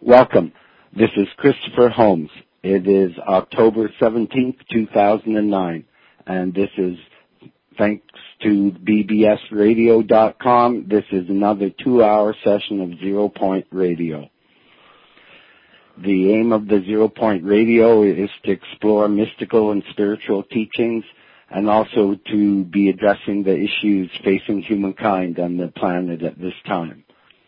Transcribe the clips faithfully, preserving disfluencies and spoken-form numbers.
Welcome. This is Christopher Holmes. It is October seventeenth, two thousand nine, and this is, thanks to B B S radio dot com, this is another two-hour session of Zero Point Radio. The aim of the Zero Point Radio is to explore mystical and spiritual teachings, and also to be addressing the issues facing humankind on the planet at this time.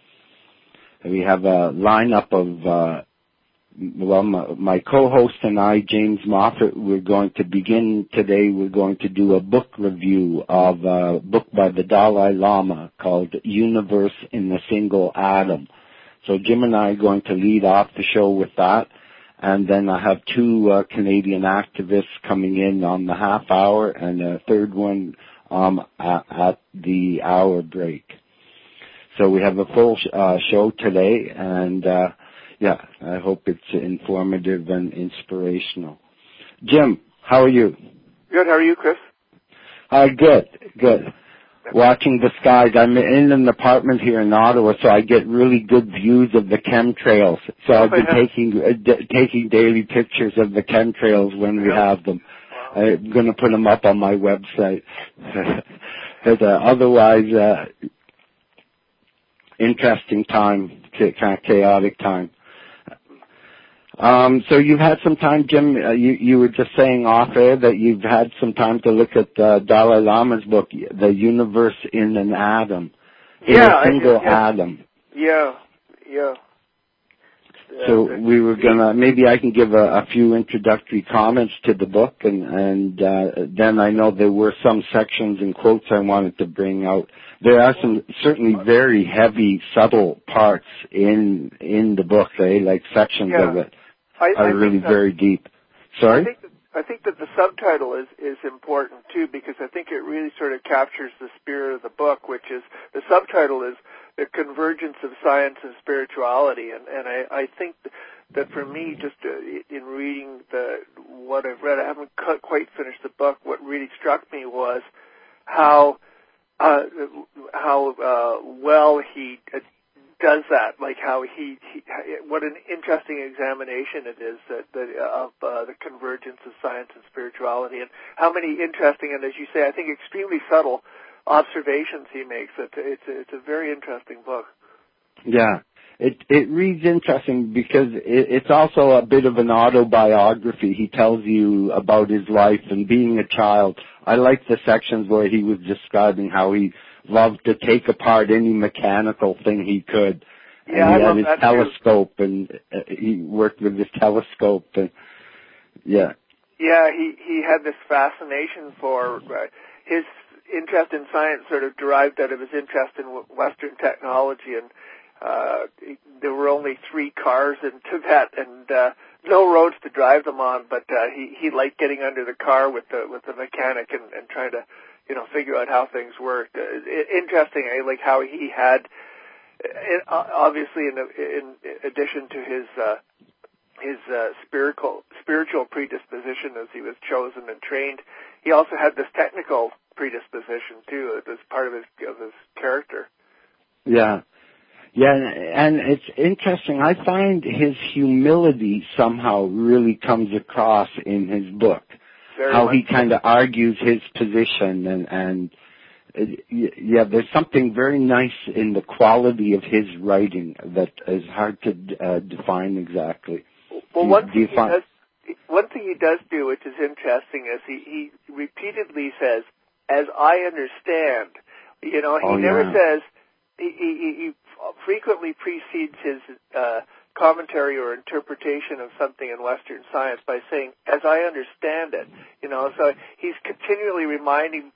We have a lineup of, uh, well, my, my co-host and I, James Moffat, we're going to begin today, we're going to do a book review of a book by the Dalai Lama called Universe in a Single Atom. So Jim and I are going to lead off the show with that, and then I have two uh, Canadian activists coming in on the half hour, and a third one um, at, at the hour break. So we have a full uh, show today, and uh, yeah, I hope it's informative and inspirational. Jim, how are you? Good. How are you, Chris? Uh, good, good. Watching the skies. I'm in an apartment here in Ottawa, so I get really good views of the chemtrails. So I've been taking uh, d- taking daily pictures of the chemtrails when we have them. Wow. I'm going to put them up on my website. But, uh, otherwise, uh, interesting time, kind of chaotic time. Um, so you've had some time, Jim, uh, you, you were just saying off air that you've had some time to look at uh, Dalai Lama's book, The Universe in an Atom. In yeah, a single I, yeah. atom. Yeah, yeah. So uh, we were gonna, maybe I can give a, a few introductory comments to the book, and, and uh, then I know there were some sections and quotes I wanted to bring out. There are some certainly very heavy, subtle parts in in the book, eh? Like sections yeah. of it I, are I really that, very deep. Sorry? I think, that, I think that the subtitle is, is important, too, because I think it really sort of captures the spirit of the book, which is, the subtitle is The Convergence of Science and Spirituality, and, and I, I think that for me, just uh, in reading the what I've read, I haven't quite finished the book, what really struck me was how uh, how uh, well he uh, does that, like how he, he, what an interesting examination it is that, that of uh, the convergence of science and spirituality, and how many interesting and, as you say, I think extremely subtle observations he makes. It's it's a, it's a very interesting book. Yeah, it it reads interesting because it, it's also a bit of an autobiography. He tells you about his life and being a child. I like the sections where he was describing how he loved to take apart any mechanical thing he could. And yeah, he I had love his that telescope, too. and uh, he worked with his telescope. And yeah. Yeah, he he had this fascination for uh, his interest in science sort of derived out of his interest in Western technology, and uh, there were only three cars in Tibet and uh, no roads to drive them on, but uh, he, he liked getting under the car with the with the mechanic and, and trying to, you know, figure out how things worked. Uh, interesting, eh? Like how he had, it, obviously in, in addition to his uh, his uh, spiritual spiritual predisposition as he was chosen and trained, he also had this technical predisposition too as part of his of his character. Yeah. Yeah, and it's interesting. I find his humility somehow really comes across in his book. Very how much he kind of argues his position, and, and it, yeah, there's something very nice in the quality of his writing that is hard to uh, define exactly. Well, do, one do thing you he find... does, one thing he does do, which is interesting, is he, he repeatedly says, "As I understand." You know, he oh, never yeah. says. He, he, he frequently precedes his uh, commentary or interpretation of something in Western science by saying, "As I understand it." You know, so he's continually reminding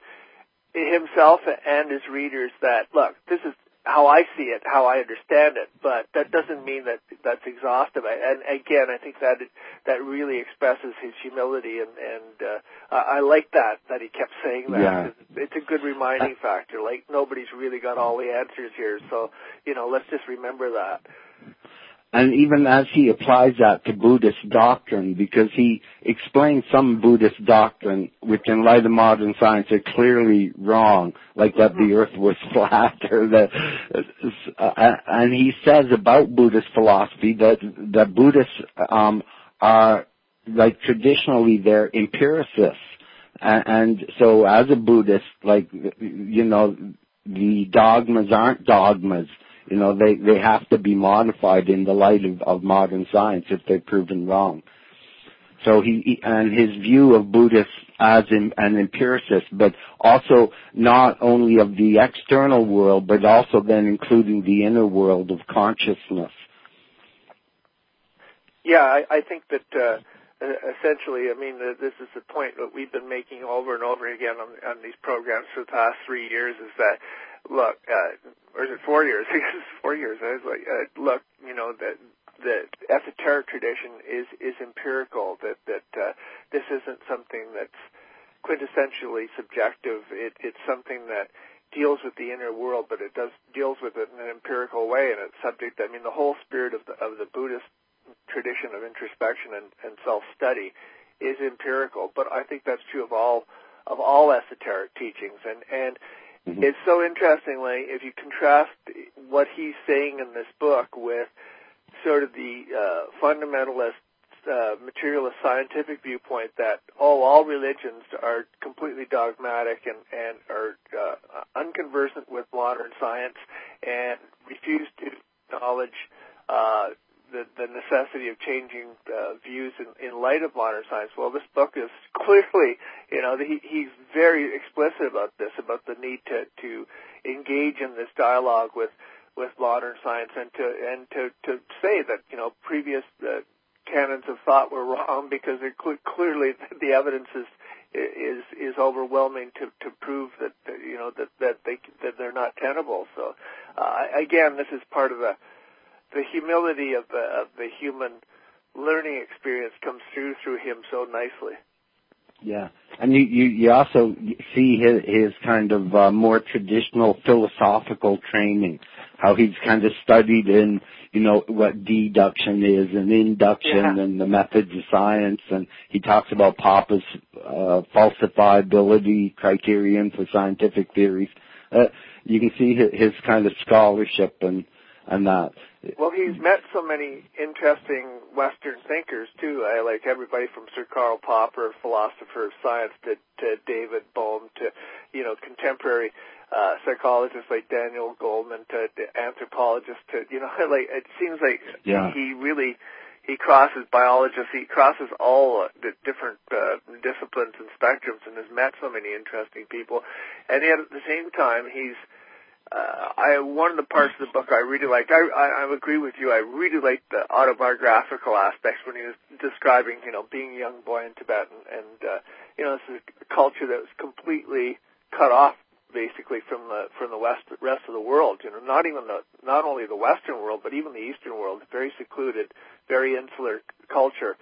himself and his readers that, look, this is how I see it, how I understand it, but that doesn't mean that that's exhaustive. And again, I think that it, that really expresses his humility, and, and uh, I like that, that he kept saying that. Yeah. It's a good reminding factor. Like, nobody's really got all the answers here, so, you know, let's just remember that. and even as he applies that to Buddhist doctrine, because he explains some Buddhist doctrine, which in light of modern science are clearly wrong, like that the earth was flat, or that, uh, and he says about Buddhist philosophy that, that Buddhists, um, are, like traditionally they're empiricists. And, and so as a Buddhist, like, you know, the dogmas aren't dogmas. You know, they, they have to be modified in the light of, of modern science if they're proven wrong. So he, he and his view of Buddhists as in, an empiricist, but also not only of the external world, but also then including the inner world of consciousness. Yeah, I, I think that uh, essentially, I mean, uh, this is the point that we've been making over and over again on, on these programs for the past three years is that, look, uh, or is it four years? I guess it's four years. I was like, uh, look, you know, that the esoteric tradition is, is empirical, that, that uh, this isn't something that's quintessentially subjective. It, it's something that deals with the inner world, but it does deals with it in an empirical way, and it's subject, I mean, the whole spirit of the, of the Buddhist tradition of introspection and, and self-study is empirical, but I think that's true of all of all esoteric teachings. And, and mm-hmm. It's so interestingly, if you contrast what he's saying in this book with sort of the uh, fundamentalist, uh, materialist scientific viewpoint that, oh, all religions are completely dogmatic and, and are uh, unconversant with modern science and refuse to acknowledge uh, The, the necessity of changing uh, views in, in light of modern science. Well, this book is clearly, you know, he, he's very explicit about this, about the need to, to engage in this dialogue with, with modern science and to and to, to say that, you know, previous uh, canons of thought were wrong because they're cl- clearly the evidence is is is overwhelming to, to prove that, you know, that that they that they're not tenable. So uh, again, this is part of the The humility of the, of the human learning experience comes through through him so nicely. Yeah, and you, you, you also see his, his kind of uh, more traditional philosophical training, how he's kind of studied in, you know, what deduction is and induction yeah. and the methods of science, and he talks about Popper's uh, falsifiability criterion for scientific theories. Uh, you can see his, his kind of scholarship and and that. Well, he's met so many interesting Western thinkers, too. I like everybody from Sir Karl Popper, philosopher of science, to, to David Bohm, to, you know, contemporary uh, psychologists like Daniel Goleman, to, to anthropologists, to, you know, like, it seems like yeah. he really, he crosses biologists, he crosses all the different uh, disciplines and spectrums and has met so many interesting people. And yet, at the same time, he's Uh, I one of the parts of the book I really liked. I, I I agree with you. I really liked the autobiographical aspects when he was describing, you know, being a young boy in Tibet, and, and uh, you know, this is a culture that was completely cut off, basically, from the from the west rest of the world. You know, not even the not only the Western world, but even the Eastern world. Very secluded, very insular culture,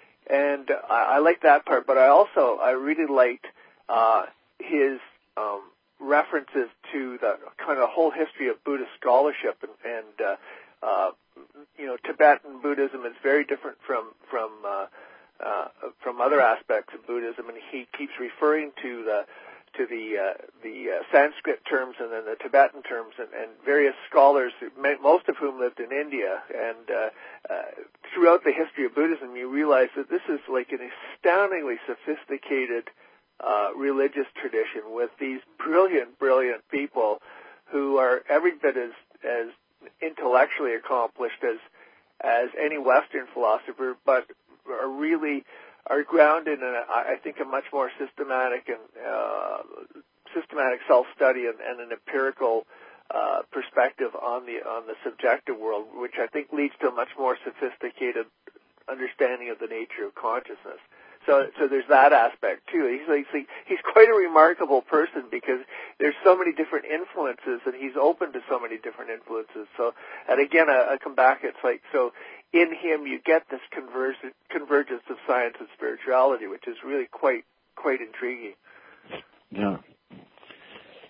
and I, I liked that part. But I also I really liked uh, his. Um, references to the kind of whole history of Buddhist scholarship and, and uh, uh, you know, Tibetan Buddhism is very different from from uh, uh, from other aspects of Buddhism, and he keeps referring to the to the uh, the uh, Sanskrit terms and then the Tibetan terms, and, and various scholars, most of whom lived in India. And uh, uh, throughout the history of Buddhism, you realize that this is like an astoundingly sophisticated Uh, religious tradition with these brilliant, brilliant people who are every bit as as intellectually accomplished as as any Western philosopher, but are really are grounded in, a, I think, a much more systematic and uh, systematic self-study and, and an empirical uh, perspective on the on the subjective world, which I think leads to a much more sophisticated understanding of the nature of consciousness. So, so there's that aspect too. He's like, he's quite a remarkable person because there's so many different influences, and he's open to so many different influences. So, and again, I, I come back. It's like, so in him you get this convergence, convergence of science and spirituality, which is really quite, quite intriguing. Yeah.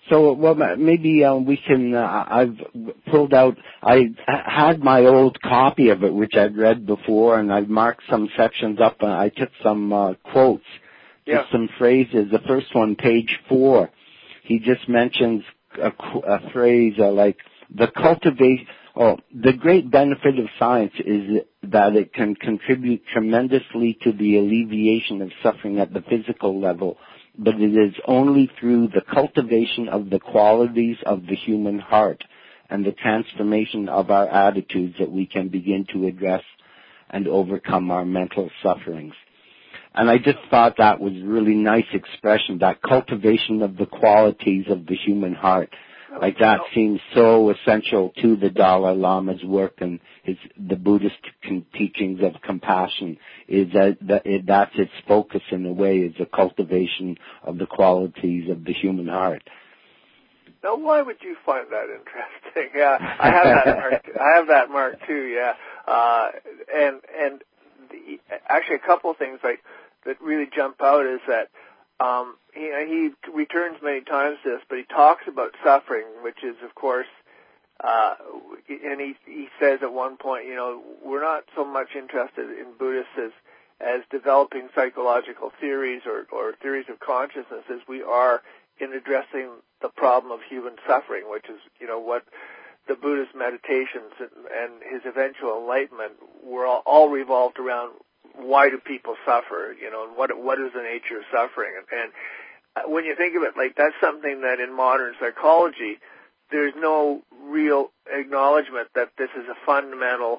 So, well, maybe uh, we can, uh, I've pulled out, I had my old copy of it, which I'd read before, and I've marked some sections up, and I took some uh, quotes, yeah. just some phrases. The first one, page four, he just mentions a, a phrase uh, like, the cultivation, oh, the great benefit of science is that it can contribute tremendously to the alleviation of suffering at the physical level, but it is only through the cultivation of the qualities of the human heart and the transformation of our attitudes that we can begin to address and overcome our mental sufferings. And I just thought that was a really nice expression, that cultivation of the qualities of the human heart. Like that seems so essential to the Dalai Lama's work and his, the Buddhist teachings of compassion. Is that, that it, that's its focus in a way, is the cultivation of the qualities of the human heart. Now, why would you find that interesting? Yeah, I have that mark. I have that mark too. Yeah, uh, and and the, actually, a couple of things like that really jump out is that. Um, he, he returns many times to this, but he talks about suffering, which is, of course, uh, and he, he says at one point, you know, we're not so much interested in Buddhists as, as developing psychological theories or, or theories of consciousness as we are in addressing the problem of human suffering, which is, you know, what the Buddhist meditations and, and his eventual enlightenment were all, all revolved around. Why do people suffer? You know, and what what is the nature of suffering? And, and when you think of it, like that's something that in modern psychology, there's no real acknowledgement that this is a fundamental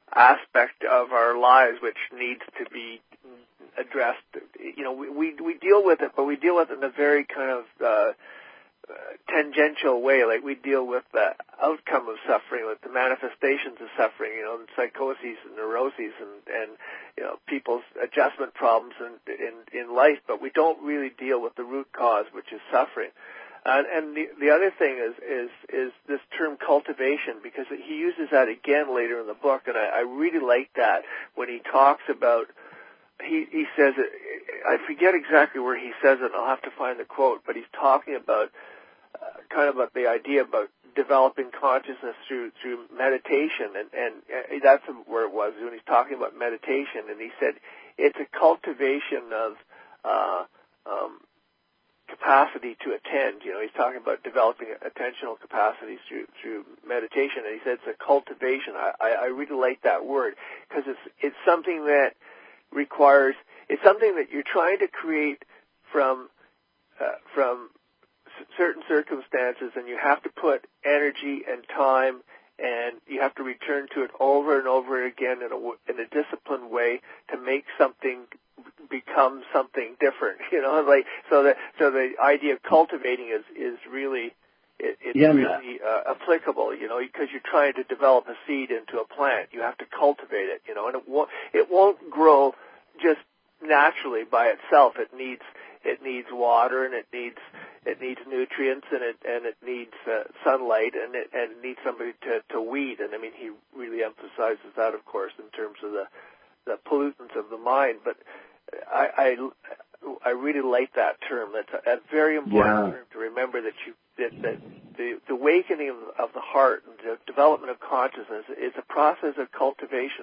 aspect of our lives which needs to be addressed. You know, we we, we deal with it, but we deal with it in a very kind of uh, Uh, tangential way, like we deal with the outcome of suffering, with the manifestations of suffering, you know, and psychoses and neuroses and, and you know, people's adjustment problems in, in, in life, but we don't really deal with the root cause, which is suffering. Uh, and the, the other thing is, is, is this term cultivation, because he uses that again later in the book, and I, I really like that when he talks about He, he says, it, I forget exactly where he says it, I'll have to find the quote, but he's talking about uh, kind of about the idea about developing consciousness through through meditation, and, and uh, that's where it was when he's talking about meditation, and he said it's a cultivation of uh, um, capacity to attend. You know, he's talking about developing attentional capacities through through meditation, and he said it's a cultivation. I, I, I really like that word because it's it's something that requires, it's something that you're trying to create from uh, from c- certain circumstances, and you have to put energy and time, and you have to return to it over and over again in a in a disciplined way to make something become something different. You know, like so that so the idea of cultivating is is really it, it's yeah, really uh, applicable, you know, because you're trying to develop a seed into a plant. You have to cultivate it, you know, and it won't, it won't grow just naturally by itself. It needs it needs water, and it needs it needs nutrients, and it and it needs uh, sunlight, and it and it needs somebody to to weed. And I mean, he really emphasizes that, of course, in terms of the the pollutants of the mind. But I I, I really like that term. That's a, a very important yeah. term to remember, that you that, that the, the awakening of, of the heart and the development of consciousness is a process of cultivation.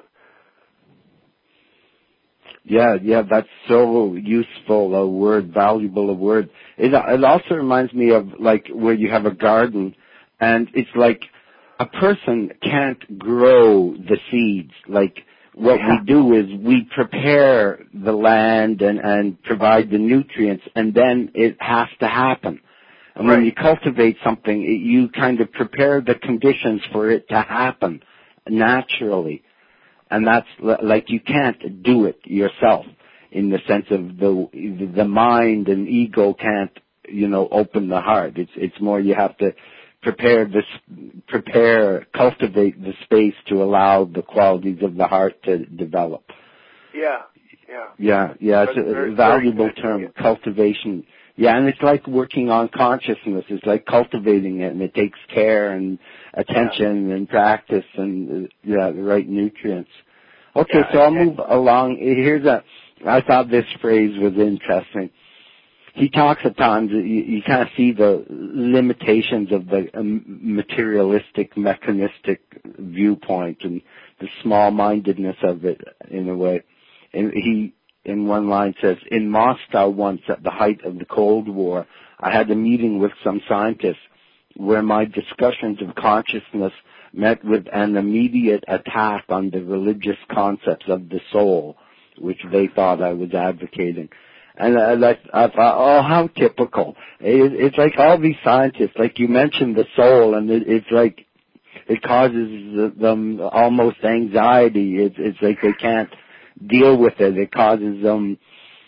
Yeah, yeah, that's so useful a word, valuable a word. It, it also reminds me of like where you have a garden, and it's like a person can't grow the seeds. Like what yeah. we do is we prepare the land and, and provide the nutrients, and then it has to happen. And right. when you cultivate something, it, you kind of prepare the conditions for it to happen naturally. And that's like you can't do it yourself in the sense of the the mind and ego can't, you know, open the heart. It's it's more you have to prepare this, prepare, cultivate the space to allow the qualities of the heart to develop. Yeah, yeah. Yeah, yeah, it's a, very, a valuable very term, cultivation. Yeah, and it's like working on consciousness. It's like cultivating it, and it takes care and attention yeah. and practice and, uh, yeah, the right nutrients. Okay, yeah, so I'll and, move along. Here's a, I thought this phrase was interesting. he talks at times, you, you kind of see the limitations of the um, materialistic, mechanistic viewpoint and the small-mindedness of it in a way. And he, in one line, says, in Moscow once, at the height of the Cold War, I had a meeting with some scientists where my discussions of consciousness met with an immediate attack on the religious concepts of the soul, which they thought I was advocating. And I, I thought, oh, how typical. It, it's like all these scientists, like you mentioned the soul, and it, it's like it causes them almost anxiety. It's, it's like they can't deal with it. It causes them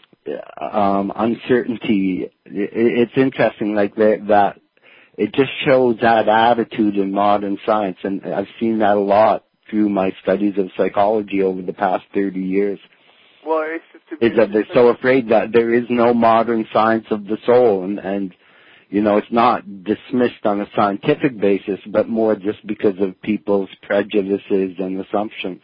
um, uncertainty. It, it's interesting, like that, that. It just shows that attitude in modern science, and I've seen that a lot through my studies of psychology over the past thirty years. Well, it's just is that they're so afraid that there is no modern science of the soul, and, and you know, it's not dismissed on a scientific basis, but more just because of people's prejudices and assumptions.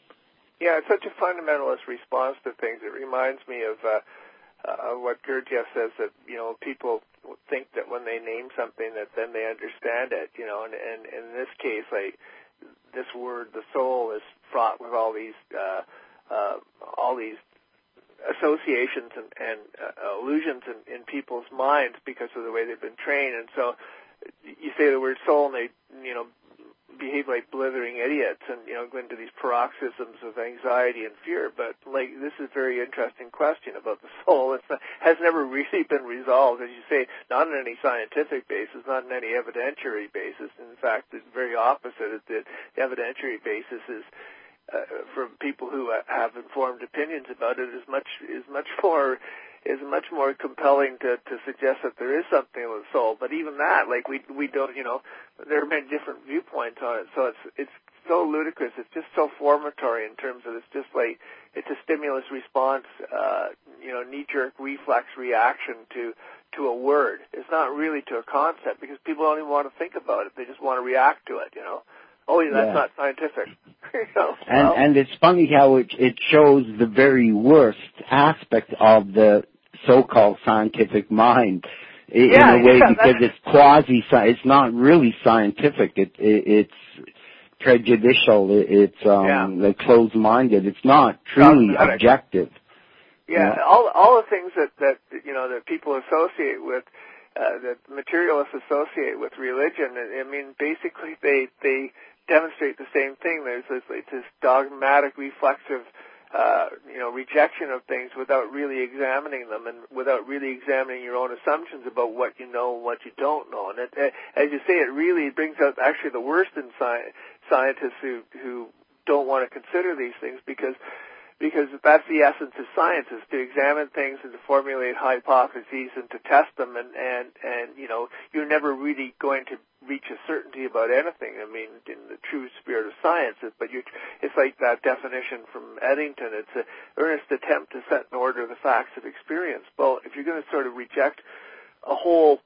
Yeah, it's such a fundamentalist response to things. It reminds me of uh, uh, what Gurdjieff says, that, you know, people think that when they name something that then they understand it, you know, and, and, and in this case, like, this word, the soul, is fraught with all these uh, uh, all these associations and, and uh, illusions in, in people's minds because of the way they've been trained. And so you say the word soul and they, you know, behave like blithering idiots and, you know, go into these paroxysms of anxiety and fear. But, like, this is a very interesting question about the soul. It has never really been resolved, as you say, not on any scientific basis, not on any evidentiary basis. In fact, it's very opposite. The evidentiary basis is, uh, from people who uh, have informed opinions about it, is much is much more is much more compelling to, to suggest that there is something with the soul. But even that, like, we we don't, you know, there are many different viewpoints on it. So it's it's so ludicrous. It's just so formatory in terms of it's just like it's a stimulus response, uh, you know, knee-jerk reflex reaction to to a word. It's not really to a concept because people don't even want to think about it. They just want to react to it, you know. Oh, yeah, that's yeah. not scientific. you know, and well, and it's funny how it it shows the very worst aspect of the so-called scientific mind in, yeah, in a way yeah, because it's quasi. It's not really scientific. It, it it's prejudicial. It, it's um yeah. like closed-minded. It's not truly Dogmatic. objective. Yeah, you know? all all the things that that you know that people associate with. Uh, that materialists associate with religion. I mean, basically, they they demonstrate the same thing. There's this, this dogmatic, reflexive, uh, you know, rejection of things without really examining them and without really examining your own assumptions about what you know and what you don't know. And it, as you say, it really brings out actually the worst in sci- scientists who who don't want to consider these things because. Because that's the essence of science, is to examine things and to formulate hypotheses and to test them. And, and, and, you know, you're never really going to reach a certainty about anything. I mean, in the true spirit of science. But you're, it's like that definition from Eddington. It's an earnest attempt to set in order the facts of experience. Well, if you're going to sort of reject a whole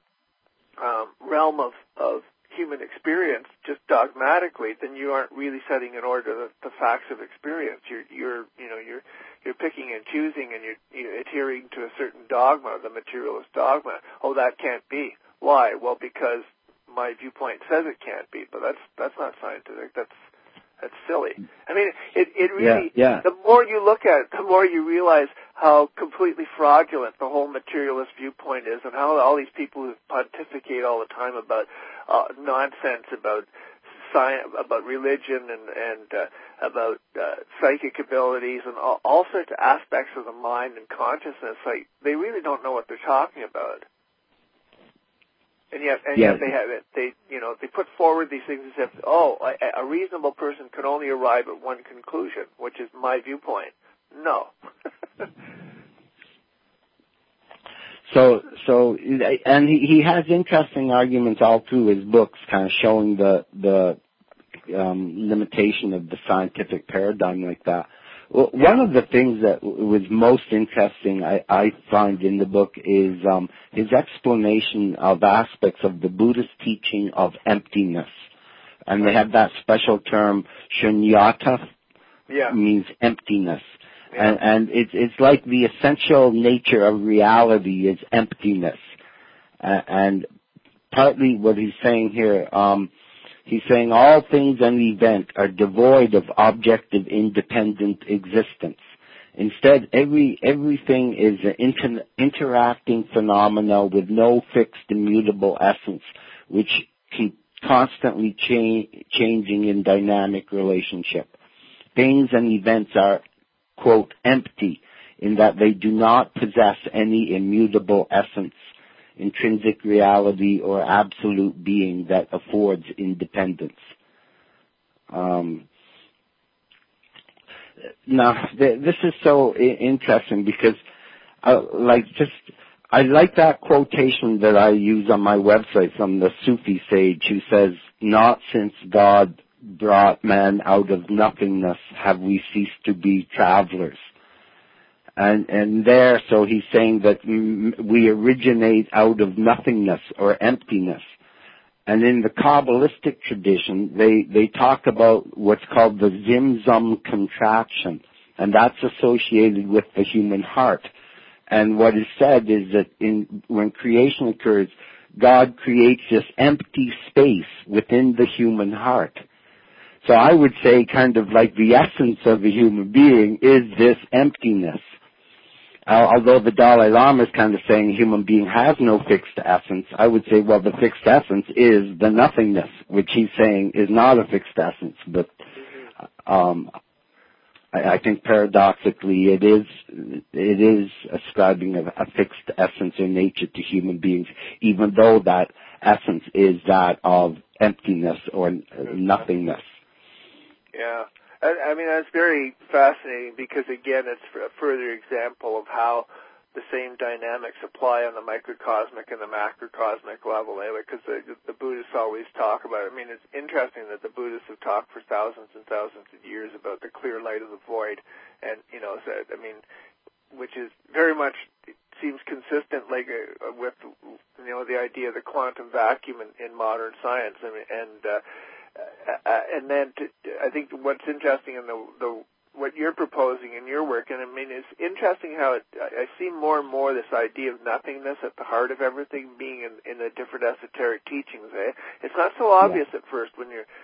um, realm of, of human experience just dogmatically, then you aren't really setting in order the, the facts of experience. You're, you're, you know, you're, you're picking and choosing, and you're, you're adhering to a certain dogma, the materialist dogma. Oh, that can't be. Why? Well, because my viewpoint says it can't be. But that's that's not scientific. That's that's silly. I mean, it it really. Yeah, yeah. The more you look at it, the more you realize how completely fraudulent the whole materialist viewpoint is, and how all these people who pontificate all the time about uh, nonsense about science, about religion, and and uh, about uh, psychic abilities, and all, all sorts of aspects of the mind and consciousness. Like, they really don't know what they're talking about. And yet, and yeah. yet they have it. They, you know, they put forward these things as if, oh, a, a reasonable person can only arrive at one conclusion, which is my viewpoint. No. so, so, and he, he has interesting arguments all through his books, kind of showing the the um, limitation of the scientific paradigm like that. Well, yeah. One of the things that was most interesting I, I find in the book is um, his explanation of aspects of the Buddhist teaching of emptiness. And they have that special term, shunyata, yeah. means emptiness. Yeah. And, and it's, it's like the essential nature of reality is emptiness. Uh, and partly what he's saying here, um, he's saying all things and events are devoid of objective independent existence. Instead, every everything is an inter- interacting phenomena with no fixed immutable essence, which keep constantly cha- changing in dynamic relationship. Things and events are, quote, empty, in that they do not possess any immutable essence, intrinsic reality, or absolute being that affords independence. Um, now, th- this is so I- interesting because, uh, like, just I like that quotation that I use on my website from the Sufi sage who says, "Not since God brought man out of nothingness have we ceased to be travelers." And, and there, so he's saying that we originate out of nothingness or emptiness. And in the Kabbalistic tradition, they, they talk about what's called the Zimzum contraction, and that's associated with the human heart. And what is said is that in, when creation occurs, God creates this empty space within the human heart. So I would say kind of like the essence of a human being is this emptiness. Uh, although the Dalai Lama is kind of saying a human being has no fixed essence, I would say, well, the fixed essence is the nothingness, which he's saying is not a fixed essence. But um, I, I think paradoxically it is it is ascribing a, a fixed essence or nature to human beings, even though that essence is that of emptiness or nothingness. Yeah. I mean, that's very fascinating because, again, it's a further example of how the same dynamics apply on the microcosmic and the macrocosmic level, eh? Because the, the Buddhists always talk about it. I mean, it's interesting that the Buddhists have talked for thousands and thousands of years about the clear light of the void, and, you know, so, I mean, which is very much seems consistent, like, uh, with, you know, the idea of the quantum vacuum in, in modern science. I mean, and, uh, Uh, and then to, I think what's interesting in the, the what you're proposing in your work, and I mean it's interesting how it, I see more and more this idea of nothingness at the heart of everything being in, in the different esoteric teachings. Eh? It's not so obvious yeah. at first when you're.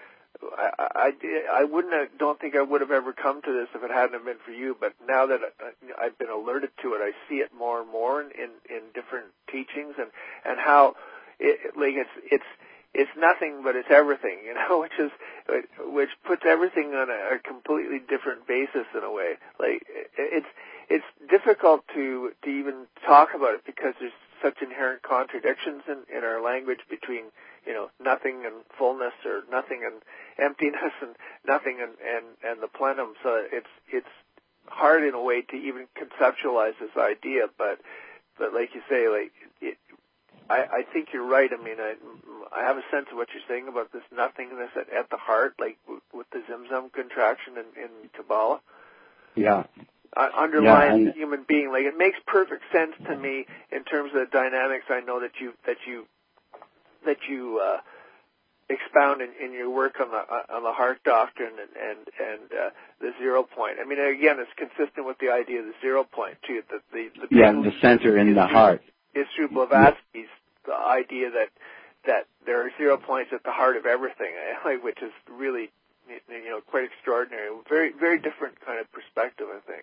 I, I, I wouldn't have, don't think I would have ever come to this if it hadn't been for you. But now that I've been alerted to it, I see it more and more in, in, in different teachings, and and how it, like it's it's. It's nothing, but it's everything, you know, which is, which puts everything on a, a completely different basis in a way. Like, it's, it's difficult to, to even talk about it because there's such inherent contradictions in, in our language between, you know, nothing and fullness, or nothing and emptiness, and nothing and, and, and the plenum. So it's, it's hard in a way to even conceptualize this idea, but, but like you say, like, it, I, I think you're right. I mean, I, I have a sense of what you're saying about this nothingness at, at the heart, like w- with the Zimzum contraction in, in Kabbalah. Yeah. Uh, underlying yeah, the human being, like it makes perfect sense to me in terms of the dynamics. I know that you that you that you uh, expound in, in your work on the uh, on the heart doctrine and and, and uh, the zero point. I mean, again, it's consistent with the idea of the zero point too. That the, the yeah, the center in the heart. Is through Blavatsky's the idea that that there are zero points at the heart of everything, which is really, you know, quite extraordinary. Very, very different kind of perspective, I think.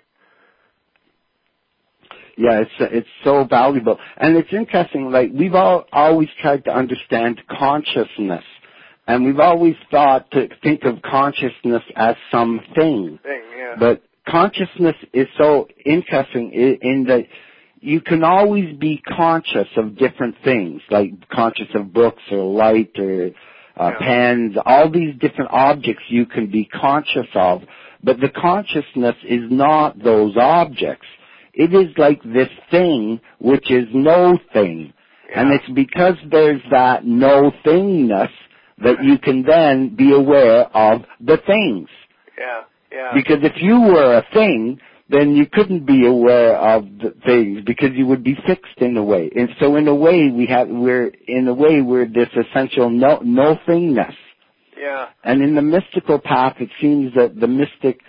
Yeah, it's it's so valuable, and it's interesting. Like we've all always tried to understand consciousness, and we've always thought to think of consciousness as something. Thing, yeah. But consciousness is so interesting in, in that you can always be conscious of different things, like conscious of books or light or uh, yeah. pens, all these different objects you can be conscious of, but the consciousness is not those objects. It is like this thing which is no thing. Yeah. And it's because there's that no thingness that you can then be aware of the things. Yeah, yeah. Because if you were a thing, then you couldn't be aware of the things because you would be fixed in a way. And so in a way we have, we're, in a way we're this essential no, no thingness. Yeah. And in the mystical path it seems that the mystic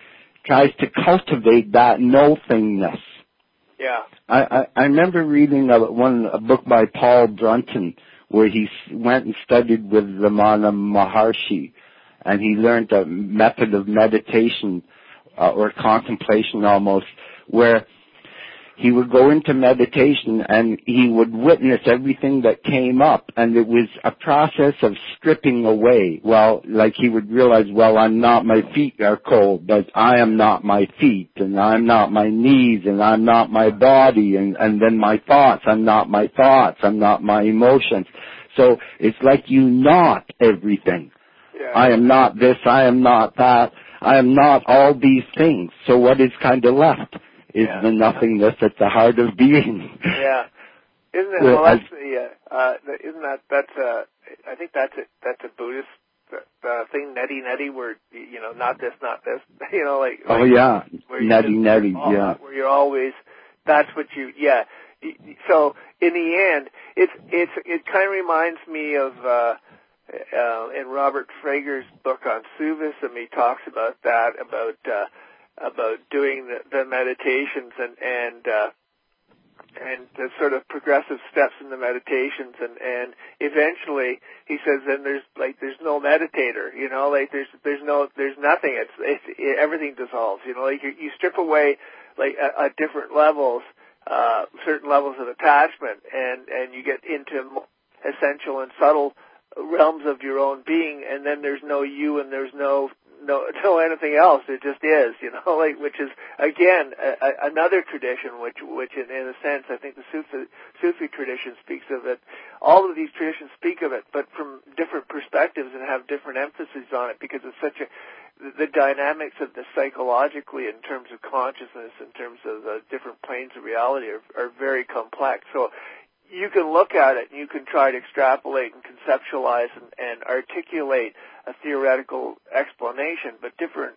tries to cultivate that no-thingness. Yeah. I, I, I remember reading a, one a book by Paul Brunton where he went and studied with Ramana Maharshi, and he learned a method of meditation uh, or contemplation almost, where he would go into meditation and he would witness everything that came up, and it was a process of stripping away. Well, like he would realize, well, I'm not, my feet are cold, but I am not my feet, and I'm not my knees, and I'm not my body, and, and then my thoughts, I'm not my thoughts, I'm not my emotions. So it's like you not everything. Yeah. I am not this, I am not that, I am not all these things. So what is kind of left? Is yeah. the nothingness at the heart of being. Yeah, isn't it? Well, that's the, uh, uh, isn't that that's uh, I think that's a that's a Buddhist uh, thing, neti neti, where you know, not this, not this, you know, like. Oh like, yeah, neti neti, yeah. Where you're always, that's what you, yeah. So in the end, it's it's it kind of reminds me of uh, uh, in Robert Frager's book on Sufism, he talks about that about. Uh, about doing the, the meditations and and uh, and the sort of progressive steps in the meditations, and, and eventually he says then there's like there's no meditator, you know, like there's there's no there's nothing. It's it's it, everything dissolves, you know, like you, you strip away like at, at different levels, uh, certain levels of attachment, and and you get into essential and subtle realms of your own being, and then there's no you and there's no no no anything else. It just is, you know, like, which is again a, a, another tradition, which which in, in a sense I think the Sufi Sufi tradition speaks of it. All of these traditions speak of it, but from different perspectives and have different emphases on it, because it's such a the dynamics of the psychologically in terms of consciousness, in terms of the different planes of reality, are, are very complex. So you can look at it and you can try to extrapolate and conceptualize and, and articulate a theoretical explanation, but different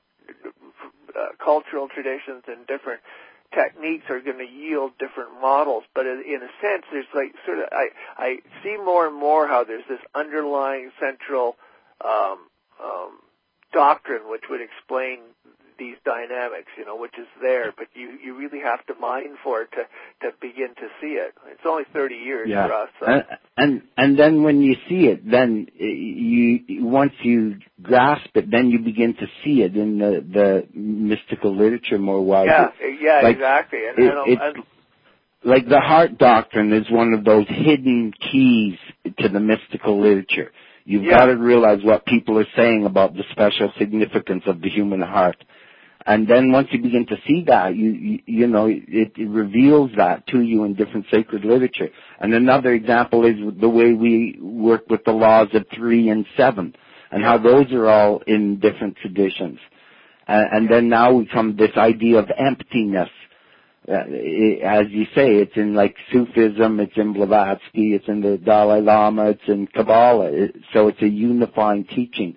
uh, cultural traditions and different techniques are going to yield different models. But in a sense, there's like sort of, I, I see more and more how there's this underlying central um, um, doctrine which would explain these dynamics, you know, which is there, but you, you really have to mine for it to, to begin to see it. It's only thirty years yeah. for us. So. And, and and then when you see it, then you once you grasp it, then you begin to see it in the, the mystical literature more widely. Yeah, yeah, like, exactly. And, it, and, it's, and, like the heart doctrine is one of those hidden keys to the mystical literature. You've yeah. got to realize what people are saying about the special significance of the human heart. And then once you begin to see that, you, you, you know, it, it reveals that to you in different sacred literature. And another example is the way we work with the laws of three and seven, and how those are all in different traditions. And, and then now we come this idea of emptiness. Uh, it, as you say, it's in like Sufism, it's in Blavatsky, it's in the Dalai Lama, it's in Kabbalah. It, so it's a unifying teaching.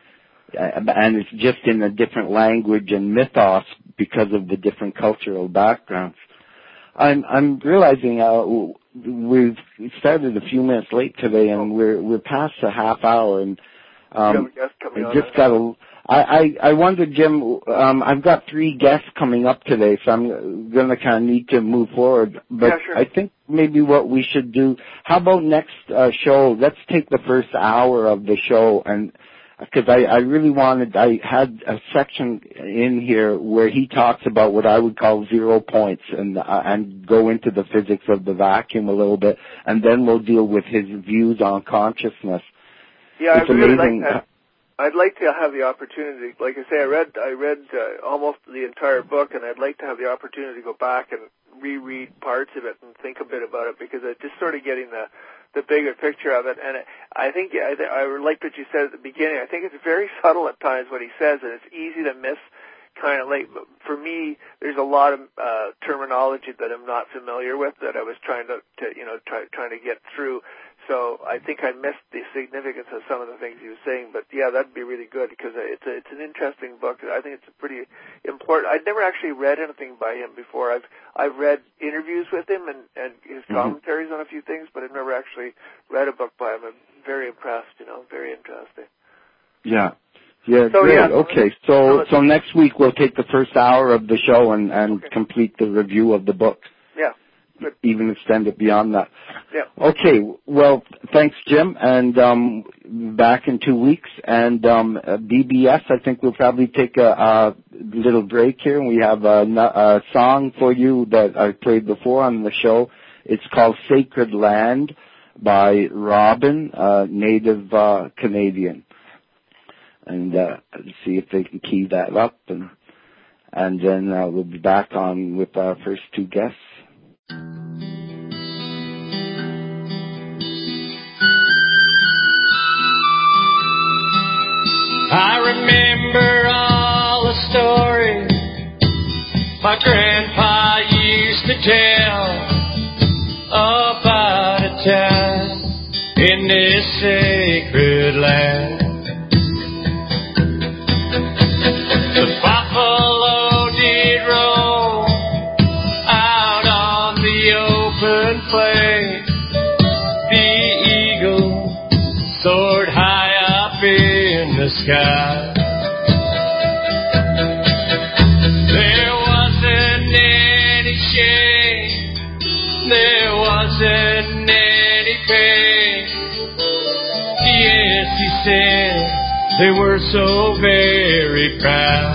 Uh, and it's just in a different language and mythos because of the different cultural backgrounds. I'm I'm realizing uh, we've started a few minutes late today, and we're we're past a half hour, and um, I just got a. I, I I wonder, Jim. Um, I've got three guests coming up today, so I'm going to kind of need to move forward. But yeah, sure. I think maybe what we should do. How about next uh, show? Let's take the first hour of the show and. Because I, I really wanted, I had a section in here where he talks about what I would call zero points and uh, and go into the physics of the vacuum a little bit, and then we'll deal with his views on consciousness. Yeah, it's I really amazing. like that. I'd like to have the opportunity, like I say, I read I read uh, almost the entire book, and I'd like to have the opportunity to go back and reread parts of it and think a bit about it, because it's just sort of getting the the bigger picture of it. And I think I, I liked what you said at the beginning. I think it's very subtle at times what he says, and it's easy to miss. Kind of like, for me, there's a lot of uh, terminology that I'm not familiar with that I was trying to, to you know, try, trying to get through. So I think I missed the significance of some of the things he was saying. But yeah, that'd be really good, because it's a, it's an interesting book. I think it's a pretty important. I'd never actually read anything by him before. I've I've read interviews with him and, and his commentaries mm-hmm. on a few things, but I've never actually read a book by him. I'm very impressed. You know, very interesting. Yeah. Yeah, so, great. yeah. Okay, so so next week we'll take the first hour of the show and, and okay. complete the review of the book. Yeah. Good. Even extend it beyond that. Yeah. Okay, well, thanks, Jim, and um, back in two weeks. And um, B B S, I think we'll probably take a, a little break here, and we have a, a song for you that I played before on the show. It's called Sacred Land by Robin, uh, native uh, Canadian. And uh, let's see if they can key that up, and and then uh, we'll be back on with our first two guests. I remember all the stories my grandpa used to tell about a time in this sacred land. The buffalo did roam out on the open plain. The eagle soared high up in the sky. There wasn't any shame, there wasn't any pain. Yes, he said they were so very proud.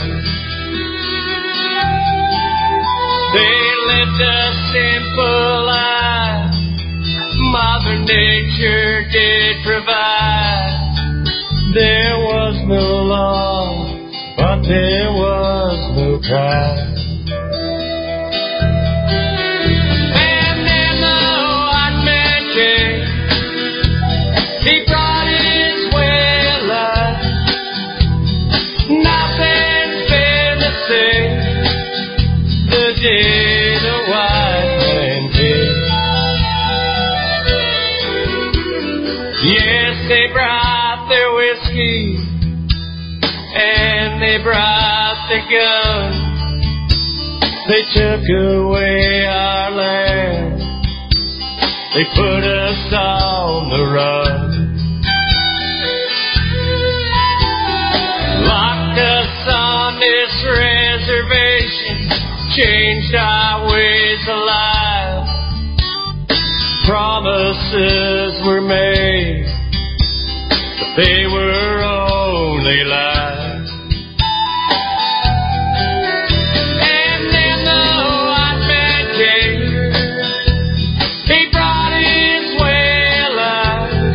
They lived a simple life. Mother Nature did provide. There was no law, but there was no pride. And then the white man came. He brought his way of life. Nothing's been the same the day the white man came. Yes, they brought their whiskey and they brought their guns. They took away our land. They put us on the run. Locked us on this reservation, changed our ways of life. Promises were made, but they were only lies. And then the white man came. He brought his way of life.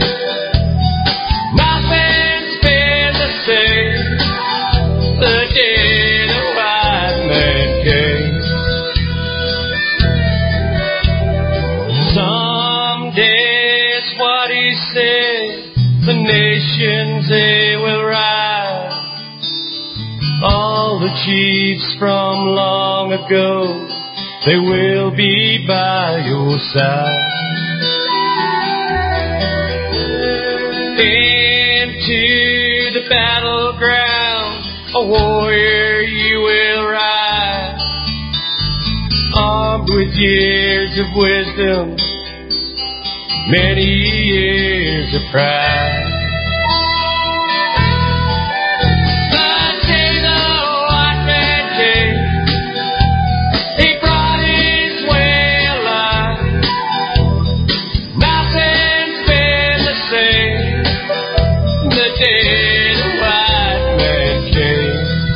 Nothing's been the same the day the white man came. Someday's what he said, the nations they will rise. All the chiefs from long ago, they will be by your side. Into the battleground, a warrior you will ride, armed with years of wisdom, many years of pride. The day the white man came, he brought his way of life. Nothing's been the same the day the white man came.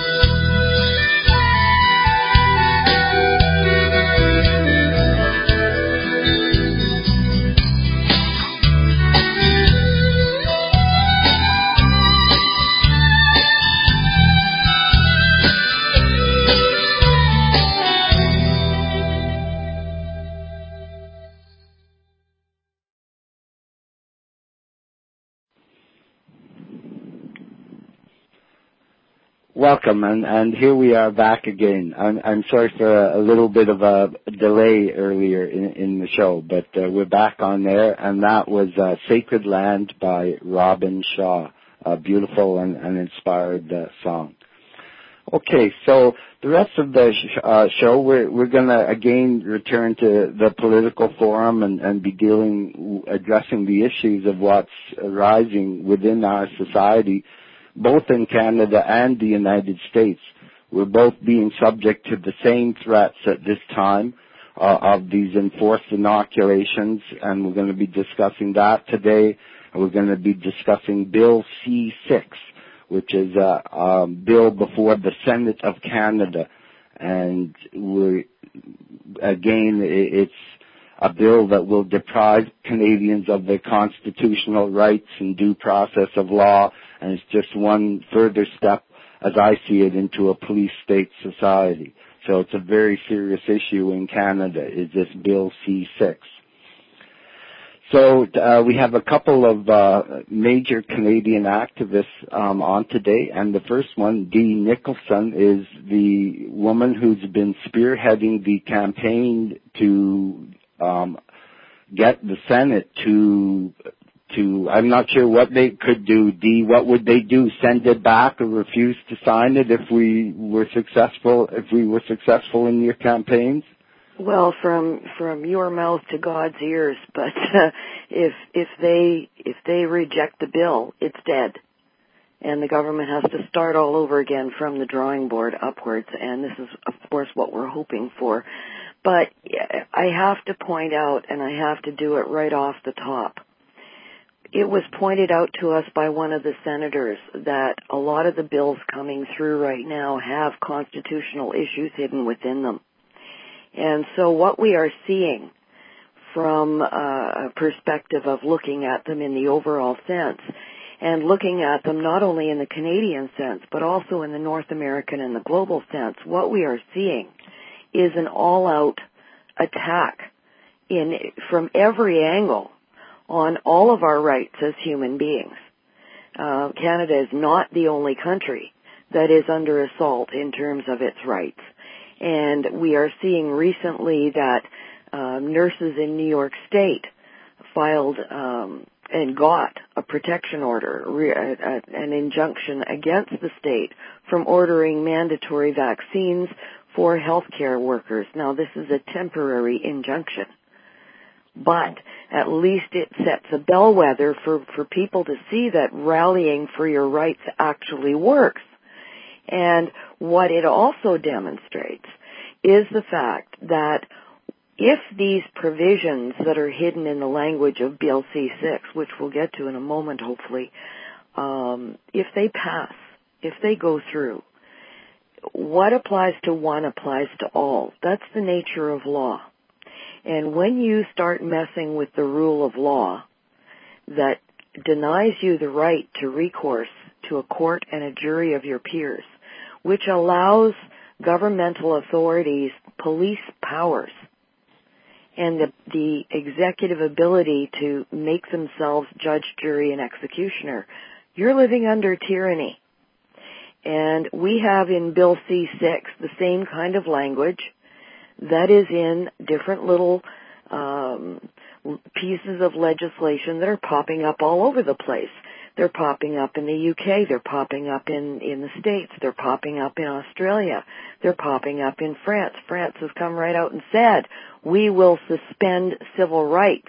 Welcome, and, and here we are back again. I'm, I'm sorry for a, a little bit of a delay earlier in, in the show, but uh, we're back on there, and that was uh, Sacred Land by Robin Shaw, a beautiful and, and inspired uh, song. Okay, so the rest of the sh- uh, show, we're, we're going to again return to the political forum and, and be dealing, addressing the issues of what's arising within our society. both in Canada and the United States. We're both being subject to the same threats at this time uh, of these enforced inoculations, and we're going to be discussing that today. And we're going to be discussing Bill C six, which is a, a bill before the Senate of Canada. And we're, again, it's a bill that will deprive Canadians of their constitutional rights and due process of law, and it's just one further step, as I see it, into a police state society. So it's a very serious issue in Canada, is this Bill C six. So uh, we have a couple of uh, major Canadian activists um, on today, and the first one, Dee Nicholson, is the woman who's been spearheading the campaign to um, get the Senate to, to, I'm not sure what they could do. Dee, what would they do? Send it back or refuse to sign it if we were successful, if we were successful in your campaigns? Well, from from your mouth to God's ears, but uh, if if they if they reject the bill, it's dead, and the government has to start all over again from the drawing board upwards. And this is, of course, what we're hoping for. But I have to point out, and I have to do it right off the top. It was pointed out to us by one of the senators that a lot of the bills coming through right now have constitutional issues hidden within them. And so what we are seeing from uh, a perspective of looking at them in the overall sense and looking at them not only in the Canadian sense but also in the North American and the global sense, what we are seeing is an all-out attack in from every angle on all of our rights as human beings. Uh, Canada is not the only country that is under assault in terms of its rights. And we are seeing recently that uh, nurses in New York State filed um, and got a protection order, re- a, a, an injunction against the state from ordering mandatory vaccines for healthcare workers. Now, this is a temporary injunction, but at least it sets a bellwether for, for people to see that rallying for your rights actually works. And what it also demonstrates is the fact that if these provisions that are hidden in the language of Bill C six, which we'll get to in a moment hopefully, um, if they pass, if they go through, what applies to one applies to all. That's the nature of law. And when you start messing with the rule of law that denies you the right to recourse to a court and a jury of your peers, which allows governmental authorities police powers and the, the executive ability to make themselves judge, jury, and executioner, you're living under tyranny. And we have in Bill C six the same kind of language that is in different little um, pieces of legislation that are popping up all over the place. They're popping up in the U K. They're popping up in, in the States. They're popping up in Australia. They're popping up in France. France has come right out and said, we will suspend civil rights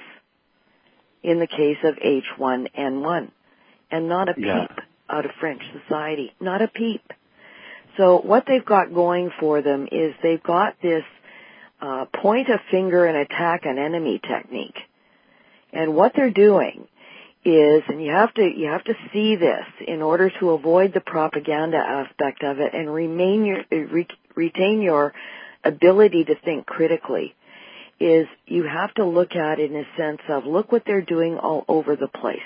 in the case of H one N one. And not a peep yeah. out of French society. Not a peep. So what they've got going for them is they've got this uh, point a finger and attack an enemy technique. And what they're doing is, and you have to you have to see this in order to avoid the propaganda aspect of it and remain your re, retain your ability to think critically, is you have to look at it in a sense of look what they're doing all over the place.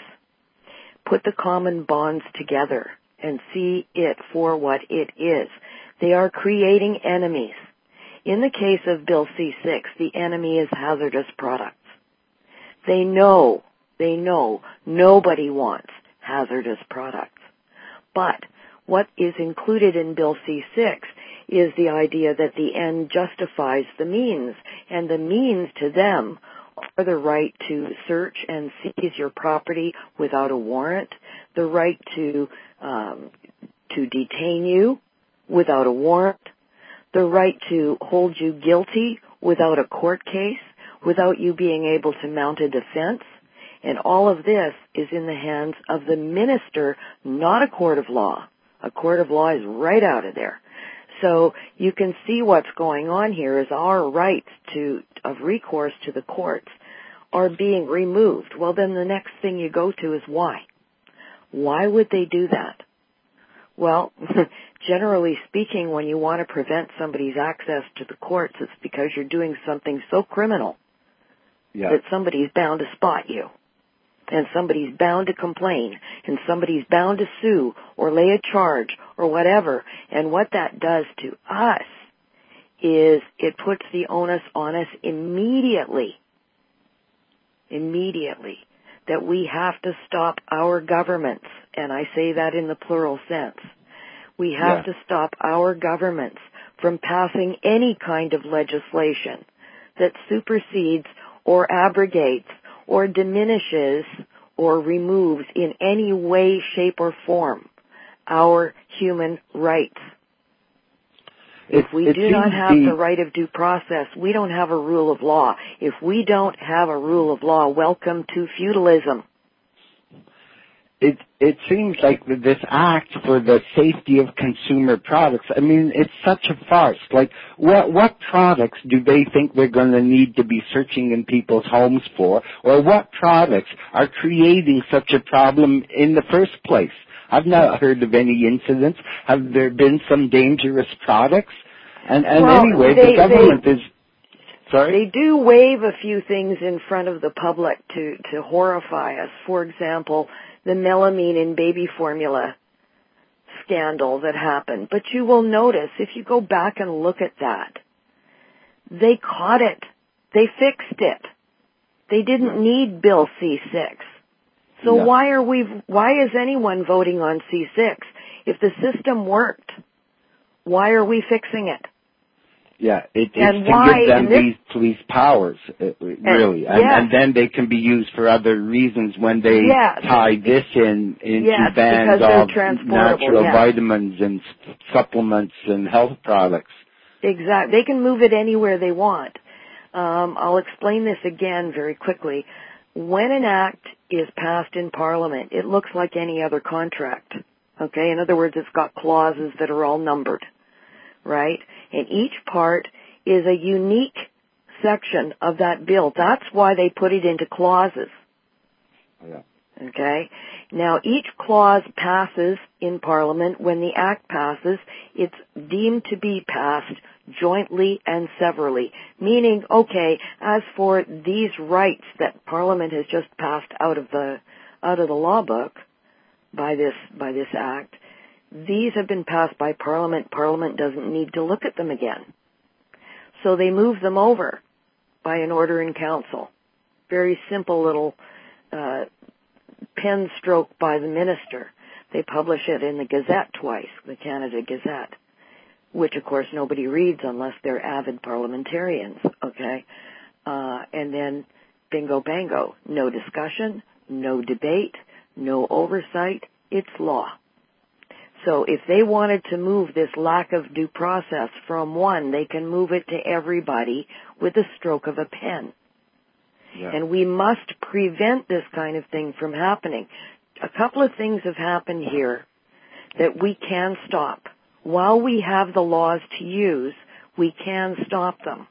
Put the common bonds together and see it for what it is. They are creating enemies. In the case of Bill C six, the enemy is hazardous products. They know They know nobody wants hazardous products. But what is included in Bill C six is the idea that the end justifies the means, and the means to them are the right to search and seize your property without a warrant, the right to um, to detain you without a warrant, the right to hold you guilty without a court case, without you being able to mount a defense, And all of this is in the hands of the minister, not a court of law. A court of law is right out of there. So you can see what's going on here is our rights to of recourse to the courts are being removed. Well, then the next thing you go to is why. Why would they do that? Well, generally speaking, when you want to prevent somebody's access to the courts, it's because you're doing something so criminal yeah. that somebody's bound to spot you. And somebody's bound to complain, and somebody's bound to sue or lay a charge or whatever. And what that does to us is it puts the onus on us immediately, immediately, that we have to stop our governments, and I say that in the plural sense. We have yeah. to stop our governments from passing any kind of legislation that supersedes or abrogates or diminishes or removes in any way, shape, or form our human rights. If we do not have the right of due process, we don't have a rule of law. If we don't have a rule of law, welcome to feudalism. It it seems like this act for the safety of consumer products, I mean, it's such a farce. Like, what what products do they think they're going to need to be searching in people's homes for? Or what products are creating such a problem in the first place? I've not heard of any incidents. Have there been some dangerous products? And, and well, anyway, they, the government they, is... Sorry? They do wave a few things in front of the public to, to horrify us. For example, the melamine in baby formula scandal that happened. But you will notice, if you go back and look at that, they caught it. They fixed it. They didn't need Bill C six. So yeah. why are we, why is anyone voting on C six? If the system worked, why are we fixing it? Yeah, it, and it's to why, give them this, these police powers, really. And, yes. and then they can be used for other reasons when they yes. tie this in into yes, bans of natural yes. vitamins and supplements and health products. Exactly. They can move it anywhere they want. Um, I'll explain this again very quickly. When an act is passed in Parliament, it looks like any other contract. Okay? In other words, it's got clauses that are all numbered. Right? And each part is a unique section of that bill. That's why they put it into clauses. Yeah. Okay? Now, each clause passes in Parliament. When the Act passes, it's deemed to be passed jointly and severally. Meaning, okay, as for these rights that Parliament has just passed out of the, out of the law book by this, by this Act, these have been passed by Parliament. Parliament doesn't need to look at them again. So they move them over by an order in council. Very simple little uh, pen stroke by the minister. They publish it in the Gazette twice, the Canada Gazette, which of course nobody reads unless they're avid parliamentarians, okay? Uh, and then bingo bango. No discussion, no debate, no oversight. It's law. So if they wanted to move this lack of due process from one, they can move it to everybody with a stroke of a pen. Yeah. And we must prevent this kind of thing from happening. A couple of things have happened here that we can stop. While we have the laws to use, we can stop them.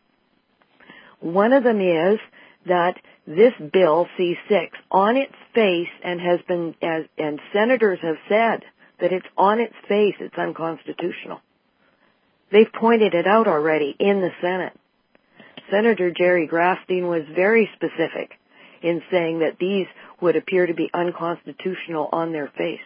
One of them is that this bill, C six, on its face, and has been, as, and senators have said, that it's on its face, it's unconstitutional. They've pointed it out already in the Senate. Senator Jerry Grafstein was very specific in saying that these would appear to be unconstitutional on their face.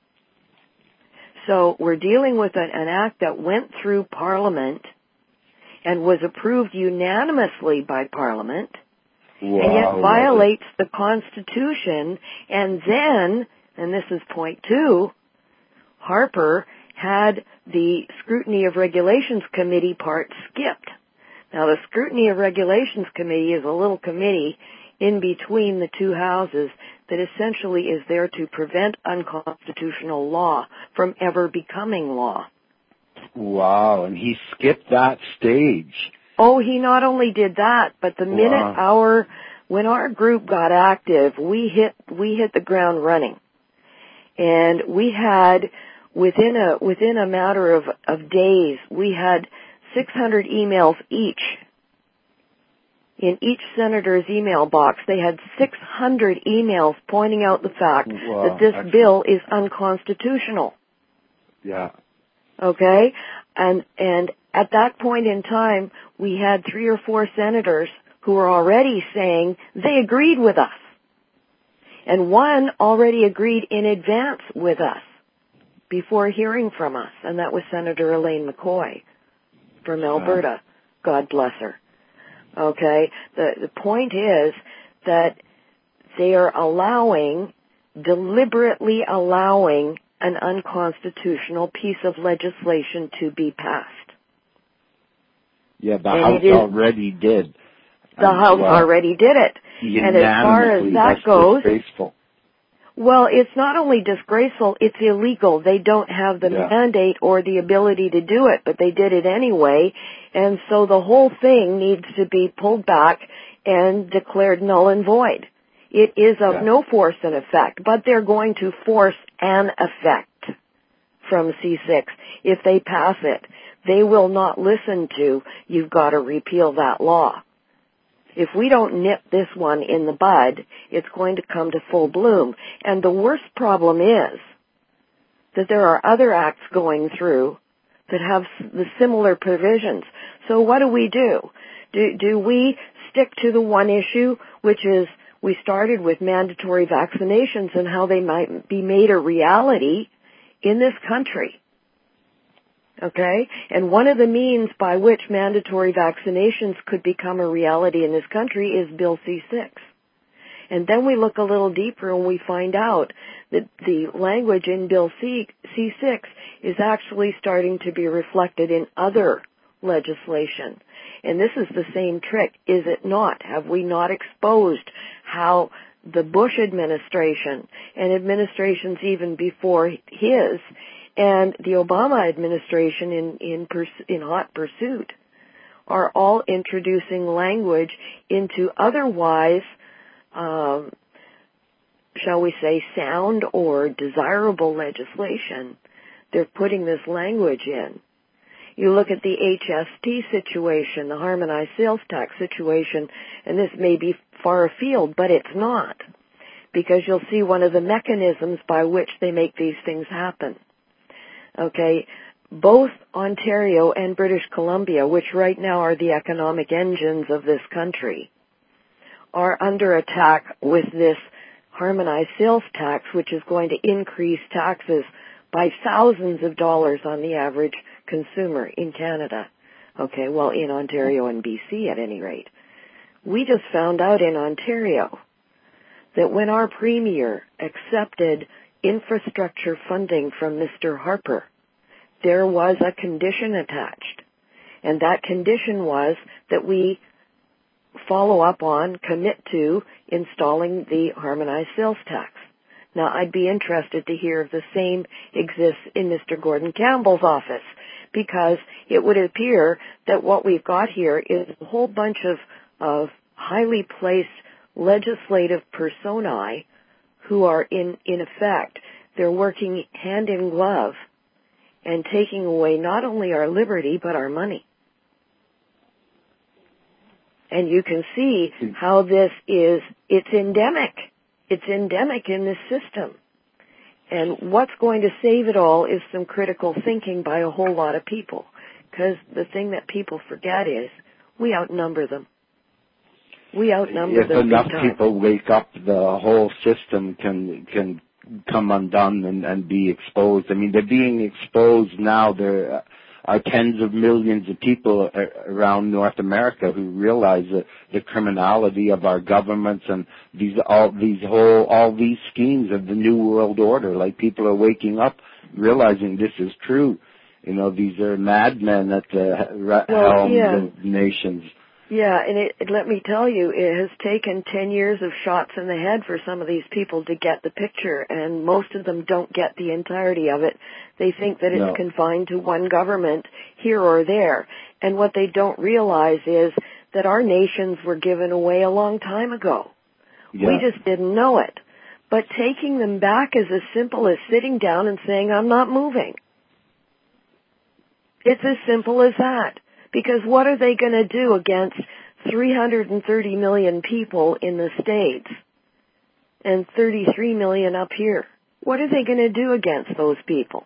So we're dealing with an, an act that went through Parliament and was approved unanimously by Parliament, wow, and yet violates the Constitution, and then, and this is point two, Harper had the Scrutiny of Regulations Committee part skipped. Now, the Scrutiny of Regulations Committee is a little committee in between the two houses that essentially is there to prevent unconstitutional law from ever becoming law. Wow, and he skipped that stage. Oh, he not only did that, but the minute wow. our when our group got active, we hit we hit the ground running, and we had within a within a matter of of days, we had six hundred emails each. In each senator's email box, they had six hundred emails pointing out the fact wow, that this actually, bill is unconstitutional. Yeah. Okay? And and at that point in time, we had three or four senators who were already saying they agreed with us. And one already agreed in advance with us before hearing from us, and that was Senator Elaine McCoy from Alberta. God bless her. Okay? The, the point is that they are allowing, deliberately allowing an unconstitutional piece of legislation to be passed. Yeah, the and House is, already did. The and, House well, already did it. And as far as that goes, disgraceful. Well, it's not only disgraceful, it's illegal. They don't have the yeah. mandate or the ability to do it, but they did it anyway. And so the whole thing needs to be pulled back and declared null and void. It is of yeah. no force and effect, but they're going to force an effect from C six if they pass it. They will not listen to, you've got to repeal that law. If we don't nip this one in the bud, it's going to come to full bloom. And the worst problem is that there are other acts going through that have the similar provisions. So what do we do? Do, do we stick to the one issue, which is we started with mandatory vaccinations and how they might be made a reality in this country? Okay? And one of the means by which mandatory vaccinations could become a reality in this country is Bill C six. And then we look a little deeper and we find out that the language in Bill C, C6 is actually starting to be reflected in other legislation. And this is the same trick, is it not? Have we not exposed how the Bush administration and administrations even before his and the Obama administration in in, pers- in hot pursuit are all introducing language into otherwise, um, shall we say, sound or desirable legislation. They're putting this language in. You look at the H S T situation, the harmonized sales tax situation, and this may be far afield, but it's not, because you'll see one of the mechanisms by which they make these things happen. Okay, both Ontario and British Columbia, which right now are the economic engines of this country, are under attack with this harmonized sales tax, which is going to increase taxes by thousands of dollars on the average consumer in Canada. Okay, well, in Ontario and B C at any rate. We just found out in Ontario that when our premier accepted infrastructure funding from Mister Harper, there was a condition attached. And that condition was that we follow up on, commit to installing the harmonized sales tax. Now, I'd be interested to hear if the same exists in Mister Gordon Campbell's office, because it would appear that what we've got here is a whole bunch of, of highly placed legislative personae who are in, in effect, they're working hand in glove and taking away not only our liberty, but our money. And you can see how this is, it's endemic. It's endemic in this system. And what's going to save it all is some critical thinking by a whole lot of people. Because the thing that people forget is we outnumber them. We outnumber if them. If enough big time. people wake up, the whole system can can come undone and, and be exposed. I mean, they're being exposed now. There are tens of millions of people around North America who realize the, the criminality of our governments and these all these whole all these schemes of the New World Order. Like, people are waking up, realizing this is true. You know, these are madmen at the well, helm yeah. of the nations. Yeah, and it, it, let me tell you, it has taken ten years of shots in the head for some of these people to get the picture, and most of them don't get the entirety of it. They think that it's no. confined to one government here or there. And what they don't realize is that our nations were given away a long time ago. Yeah. We just didn't know it. But taking them back is as simple as sitting down and saying, I'm not moving. It's as simple as that. Because what are they going to do against three hundred thirty million people in the States and thirty-three million up here? What are they going to do against those people?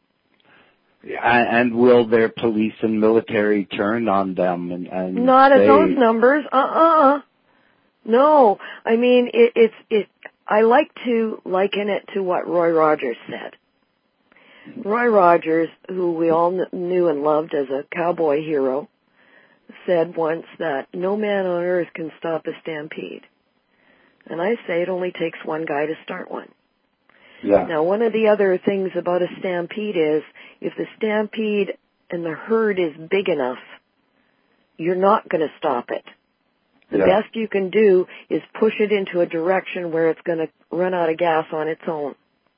And will their police and military turn on them? And, and Not at say, those numbers. Uh-uh. No. I mean, it, it's, it, I like to liken it to what Roy Rogers said. Roy Rogers, who we all knew and loved as a cowboy hero, said once that no man on earth can stop a stampede. And I say it only takes one guy to start one. Yeah. Now, one of the other things about a stampede is if the stampede and the herd is big enough, you're not going to stop it. The Yeah. best you can do is push it into a direction where it's going to run out of gas on its own.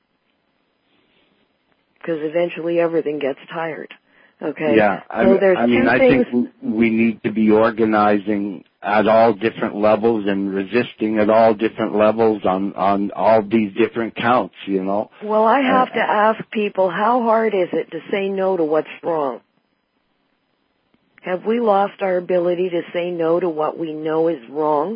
Because eventually everything gets tired. Okay? Yeah, I, so there's I mean, two I things. think we need to be organizing at all different levels and resisting at all different levels on, on all these different counts, you know. Well, I have uh, to ask people, how hard is it to say no to what's wrong? Have we lost our ability to say no to what we know is wrong?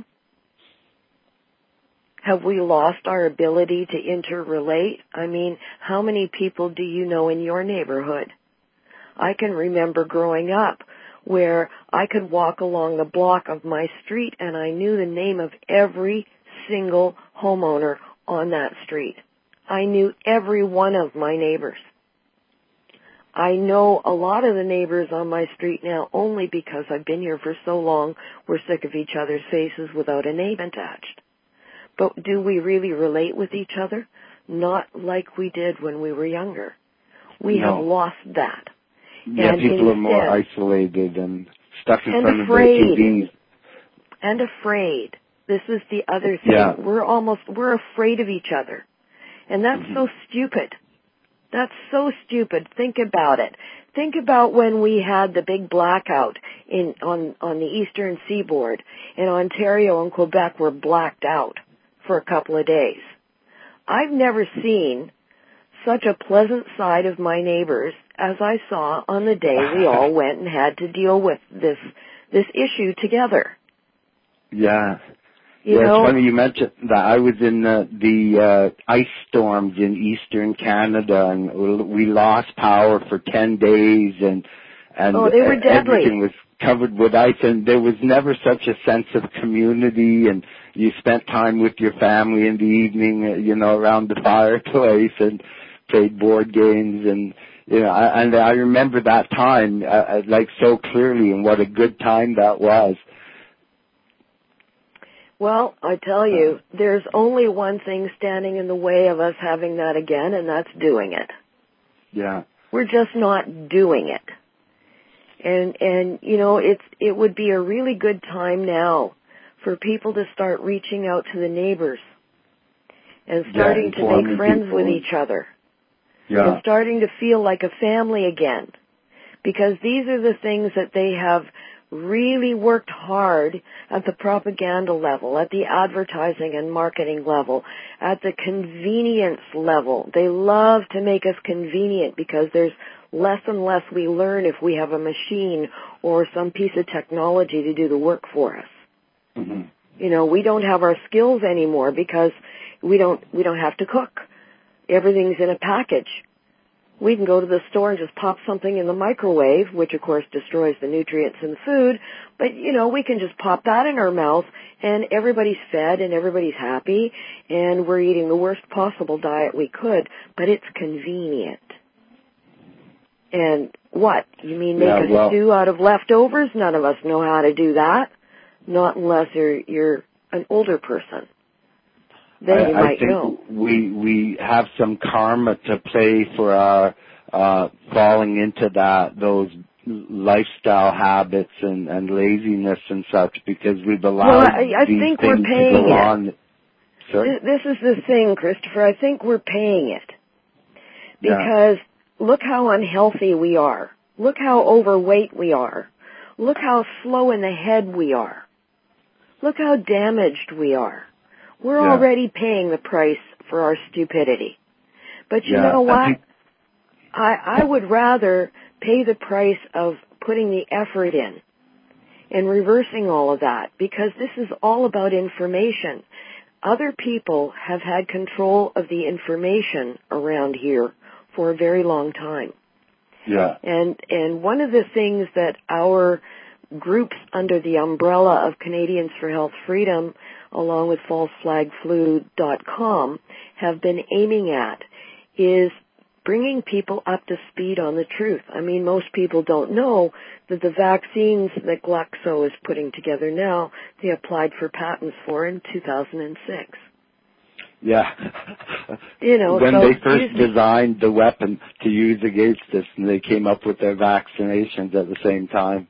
Have we lost our ability to interrelate? I mean, how many people do you know in your neighborhood? I can remember growing up where I could walk along the block of my street and I knew the name of every single homeowner on that street. I knew every one of my neighbors. I know a lot of the neighbors on my street now only because I've been here for so long, we're sick of each other's faces without a name attached. But do we really relate with each other? Not like we did when we were younger. We No. have lost that. Yeah, and people instead, are more isolated and stuck in and front afraid. of their T Vs. And afraid. This is the other thing. Yeah. We're almost, we're afraid of each other. And that's Mm-hmm. so stupid. That's so stupid. Think about it. Think about when we had the big blackout in on, on the eastern seaboard, and Ontario and Quebec were blacked out for a couple of days. I've never seen such a pleasant side of my neighbors as I saw on the day we all went and had to deal with this this issue together. Yeah. You yeah, know? it's funny you mentioned that. I was in the, the uh, ice storms in eastern Canada, and we lost power for ten days, and and oh, they were deadly. Everything was covered with ice, and there was never such a sense of community, and you spent time with your family in the evening, uh, you know, around the fireplace and played board games, and you know, I, and I remember that time uh, like so clearly, and what a good time that was. Well, I tell you, there's only one thing standing in the way of us having that again, and that's doing it. Yeah. We're just not doing it. And, and, you know, it's, it would be a really good time now for people to start reaching out to the neighbors and starting yeah, to make friends people. with each other. Yeah. And starting to feel like a family again. Because these are the things that they have really worked hard at the propaganda level, at the advertising and marketing level, at the convenience level. They love to make us convenient because there's less and less we learn if we have a machine or some piece of technology to do the work for us. Mm-hmm. You know, we don't have our skills anymore because we don't we don't have to cook. Everything's in a package. We can go to the store and just pop something in the microwave, which of course destroys the nutrients in the food, but you know, we can just pop that in our mouth and everybody's fed and everybody's happy and we're eating the worst possible diet we could, but it's convenient. And what? You mean make Yeah, a well, stew out of leftovers? None of us know how to do that. Not unless you're, you're an older person. Then I, you I might think know. we we have some karma to play for our uh, falling into that those lifestyle habits and, and laziness and such because we've allowed well, I, I these think things we're paying to go it. on. Sorry? This, this is the thing, Christopher. I think we're paying it Yeah. because look how unhealthy we are. Look how overweight we are. look how slow in the head we are. Look how damaged we are. We're Yeah. already paying the price for our stupidity. But you Yeah, know what? I, think, I, I would rather pay the price of putting the effort in and reversing all of that, because this is all about information. Other people have had control of the information around here for a very long time. yeah. And and one of the things that our groups under the umbrella of Canadians for Health Freedom, along with false flag flu dot com, have been aiming at is bringing people up to speed on the truth. I mean, most people don't know that the vaccines that Glaxo is putting together now, they applied for patents for in two thousand six. Yeah. You know, when so they first usually, designed the weapon to use against us, and they came up with their vaccinations at the same time.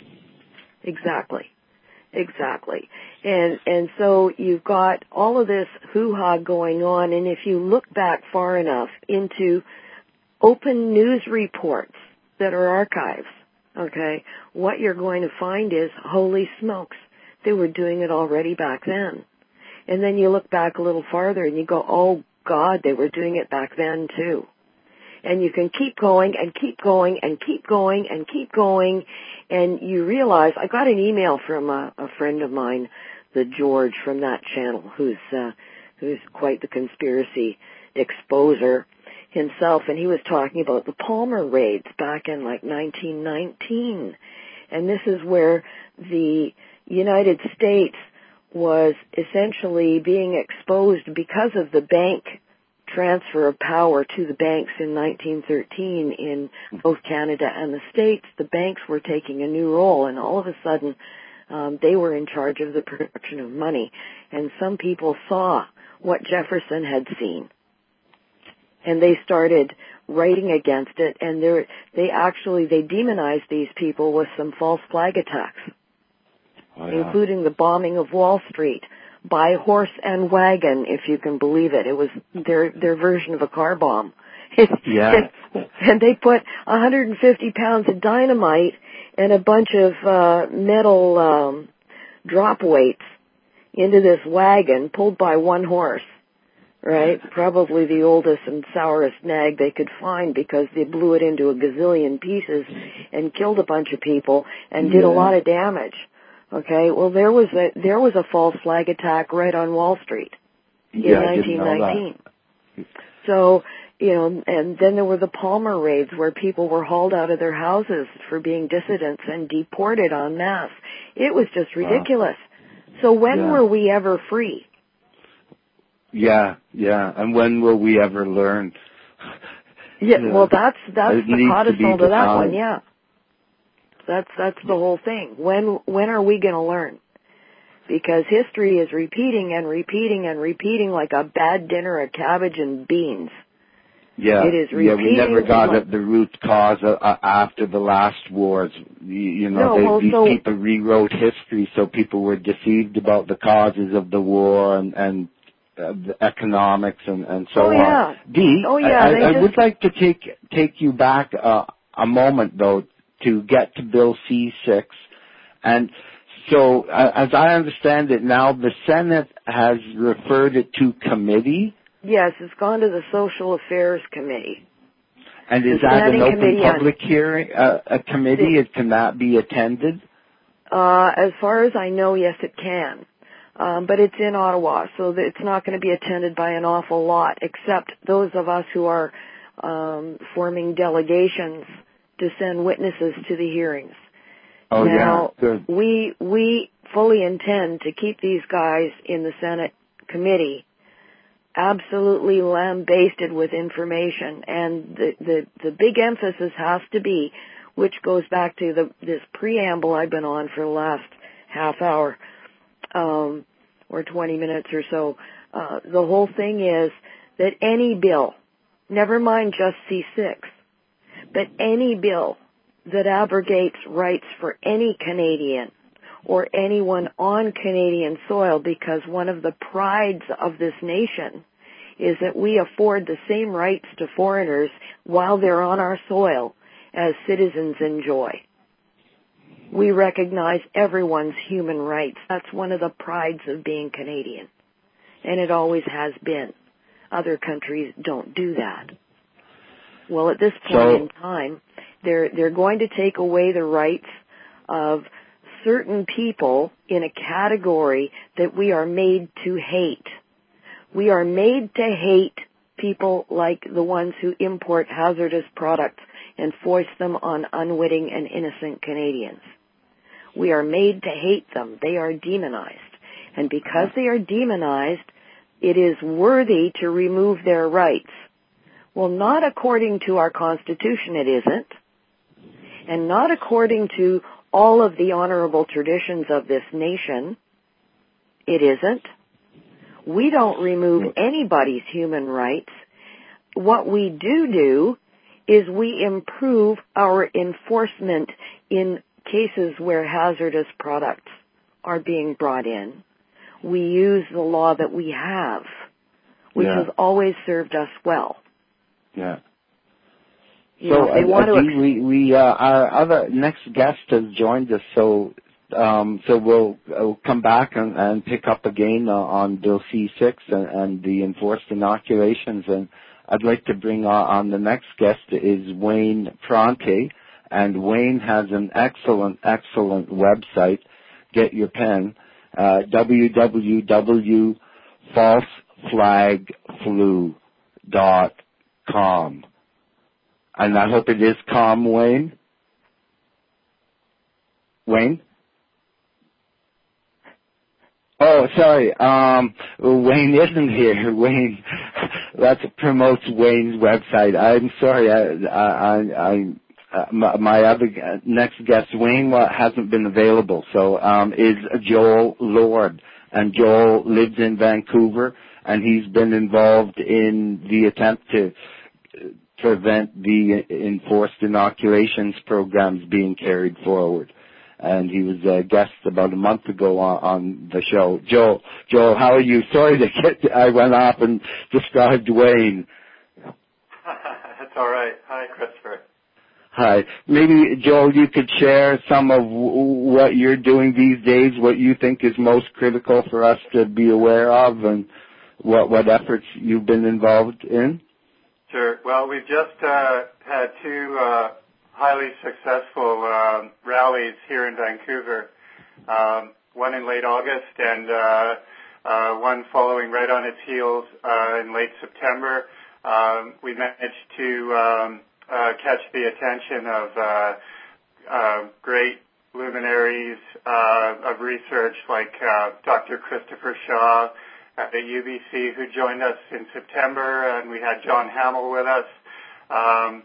Exactly. Exactly. And and so you've got all of this hoo-ha going on, and if you look back far enough into open news reports that are archives, okay, what you're going to find is, holy smokes, they were doing it already back then. And then you look back a little farther and you go, oh God, they were doing it back then too. And you can keep going and keep going and keep going and keep going, and you realize, I got an email from a, a friend of mine, the George from that channel, who's uh, who's quite the conspiracy exposer himself, and he was talking about the Palmer raids back in like nineteen nineteen. And this is where the United States was essentially being exposed because of the bank transfer of power to the banks in nineteen thirteen in both Canada and the States. The banks were taking a new role, and all of a sudden um, they were in charge of the production of money. And some people saw what Jefferson had seen, and they started writing against it, and they they actually they demonized these people with some false flag attacks, Oh, yeah. including the bombing of Wall Street by horse and wagon, if you can believe it. It was their their version of a car bomb. Yeah. And they put one hundred fifty pounds of dynamite and a bunch of uh, metal um, drop weights into this wagon pulled by one horse, right? Probably the oldest and sourest nag they could find, because they blew it into a gazillion pieces and killed a bunch of people and did Yeah. a lot of damage. Okay, well there was a there was a false flag attack right on Wall Street in Yeah, I nineteen didn't know nineteen. that. So, you know, and then there were the Palmer raids where people were hauled out of their houses for being dissidents and deported en masse. It was just ridiculous. Wow. So when Yeah. were we ever free? Yeah, yeah. And when will we ever learn? Yeah, Yeah. well that's that's It the needs to codicil be to that defined. one, yeah. That's that's the whole thing. When when are we going to learn? Because history is repeating and repeating and repeating like a bad dinner of cabbage and beans. Yeah, It is yeah. We never repeating got like- at the root cause uh, uh, after the last wars. You, you know, No, they, well, these so- people rewrote history, so people were deceived about the causes of the war and and uh, the economics and and so Oh, on. yeah. Dee, Oh, yeah, I, they I just- would like to take take you back uh, a moment though to get to Bill C six, and so uh, as I understand it now, the Senate has referred it to committee. Yes, it's gone to the Social Affairs Committee. And is The that an standing open committee on- public hearing, uh, a committee? It can that be attended? Uh, as far as I know, yes, it can. Um, but it's in Ottawa, so that it's not going to be attended by an awful lot, except those of us who are um, forming delegations to send witnesses to the hearings. Oh, now, yeah, good. we we fully intend to keep these guys in the Senate committee absolutely lambasted with information, and the, the, the big emphasis has to be, which goes back to the, this preamble I've been on for the last half hour, um, or twenty minutes or so. Uh, the whole thing is that any bill, never mind just C six, but any bill that abrogates rights for any Canadian or anyone on Canadian soil, because one of the prides of this nation is that we afford the same rights to foreigners while they're on our soil as citizens enjoy. We recognize everyone's human rights. That's one of the prides of being Canadian. And it always has been. Other countries don't do that. Well, at this point so, in time, they're, they're going to take away the rights of certain people in a category that we are made to hate. We are made to hate people like the ones who import hazardous products and force them on unwitting and innocent Canadians. We are made to hate them. They are demonized. And because they are demonized, it is worthy to remove their rights. Well, not according to our Constitution, it isn't. And not according to all of the honorable traditions of this nation, it isn't. We don't remove anybody's human rights. What we do do is we improve our enforcement in cases where hazardous products are being brought in. We use the law that we have, which yeah. has always served us well. Yeah. You so know, they uh, want to Dee, we we uh, our other next guest has joined us, so um, so we'll, we'll come back and, and pick up again uh, on Bill C six and, and the enforced inoculations. And I'd like to bring on, on the next guest is Wayne Franke, and Wayne has an excellent excellent website. Get your pen. Uh, w w w dot false flag flu dot com. And I hope it is calm, Wayne. Wayne? Oh, sorry. Um, Wayne isn't here. Wayne, that promotes Wayne's website. I'm sorry. I, I, I, uh, my, my other next guest, Wayne, hasn't been available. So um, is Joel Lord, and Joel lives in Vancouver, and he's been involved in the attempt to prevent the enforced inoculations programs being carried forward. And he was a guest about a month ago on, on the show. Joel, Joel, how are you? Sorry to get, I went off and described Wayne. That's all right. Hi, Christopher. Hi. Maybe, Joel, you could share some of w- what you're doing these days, what you think is most critical for us to be aware of, and what, what efforts you've been involved in? Sure. Well, we've just uh, had two uh, highly successful um, rallies here in Vancouver, um, one in late August and uh, uh, one following right on its heels uh, in late September. Um, we managed to um, uh, catch the attention of uh, uh, great luminaries uh, of research like uh, Doctor Christopher Shaw at the U B C, who joined us in September, and we had John Hamill with us, um,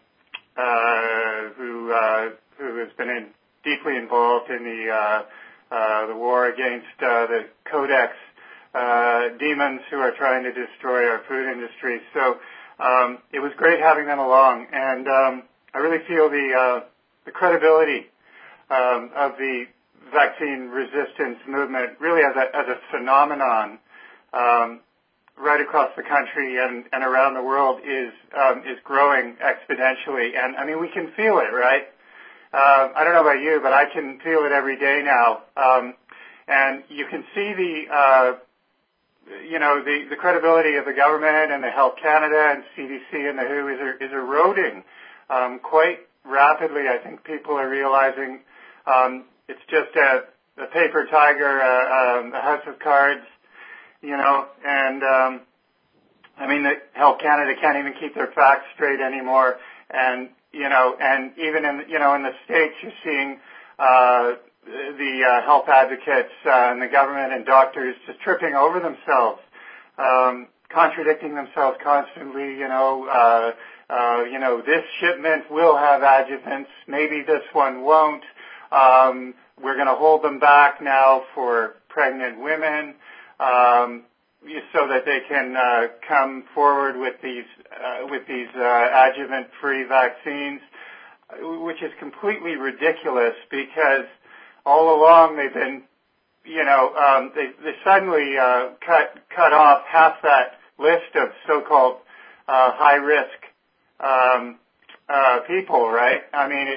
uh, who uh, who has been in, deeply involved in the uh, uh, the war against uh, the Codex uh, demons who are trying to destroy our food industry. So um, it was great having them along, and um, I really feel the uh, the credibility um, of the vaccine resistance movement really as a as a phenomenon. Um, right across the country and, and around the world is um, is growing exponentially, and I mean we can feel it, right? Uh, I don't know about you, but I can feel it every day now, um, and you can see the uh, you know the, the credibility of the government and the Health Canada and C D C and the W H O is is eroding um, quite rapidly. I think people are realizing um, it's just a, a paper tiger, a, um, a house of cards. You know, and um, I mean, the Health Canada can't even keep their facts straight anymore, and you know, and even in you know in the States, you're seeing uh, the uh, health advocates uh, and the government and doctors just tripping over themselves, um, contradicting themselves constantly. You know, uh, uh, you know, this shipment will have adjuvants, maybe this one won't. Um, we're going to hold them back now for pregnant women. Um, so that they can uh, come forward with these uh, with these uh, adjuvant-free vaccines, which is completely ridiculous because all along they've been, you know, um, they they suddenly uh, cut cut off half that list of so-called uh, high-risk um, uh, people, right? I mean, it,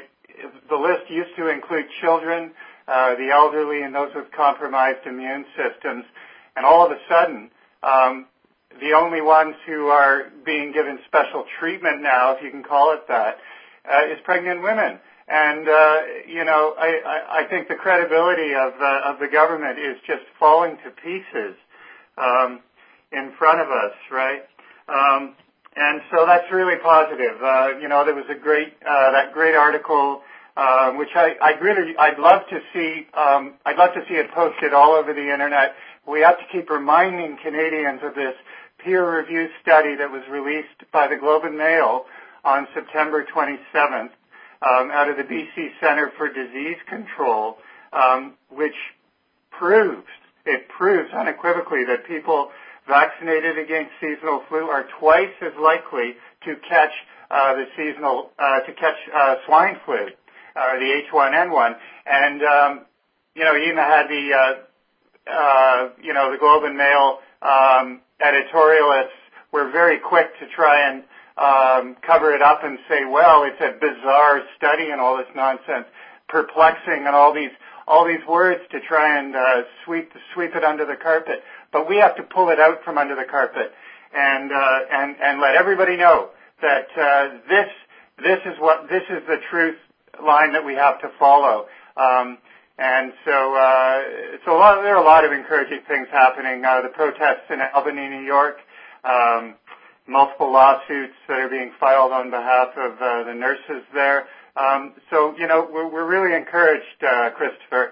the list used to include children, uh, the elderly, and those with compromised immune systems. And all of a sudden, um, the only ones who are being given special treatment now, if you can call it that, uh, is pregnant women. And, uh, you know, I, I, I think the credibility of, uh, of the government is just falling to pieces um, in front of us, right? Um, and so that's really positive. Uh, you know, there was a great, uh, that great article, uh, which I, I'd really, I'd love to see, um, I'd love to see it posted all over the internet. We have to keep reminding Canadians of this peer-reviewed study that was released by the Globe and Mail on September twenty-seventh. Um, out of the B C Centre for Disease Control, um, which proves, it proves unequivocally that people vaccinated against seasonal flu are twice as likely to catch uh, the seasonal, uh, to catch uh, swine flu, or the H one N one. And, um, you know, you even had the, uh, uh, you know, the Globe and Mail um, editorialists were very quick to try and Um, cover it up and say, well, it's a bizarre study and all this nonsense, perplexing and all these all these words to try and uh, sweep sweep it under the carpet. But we have to pull it out from under the carpet and uh, and and let everybody know that uh, this this is what this is the truth line that we have to follow. Um, and so uh, so a lot, there are a lot of encouraging things happening. Uh, the protests in Albany, New York. Um, multiple lawsuits that are being filed on behalf of uh, the nurses there. Um, so, you know, we're, we're really encouraged, uh, Christopher.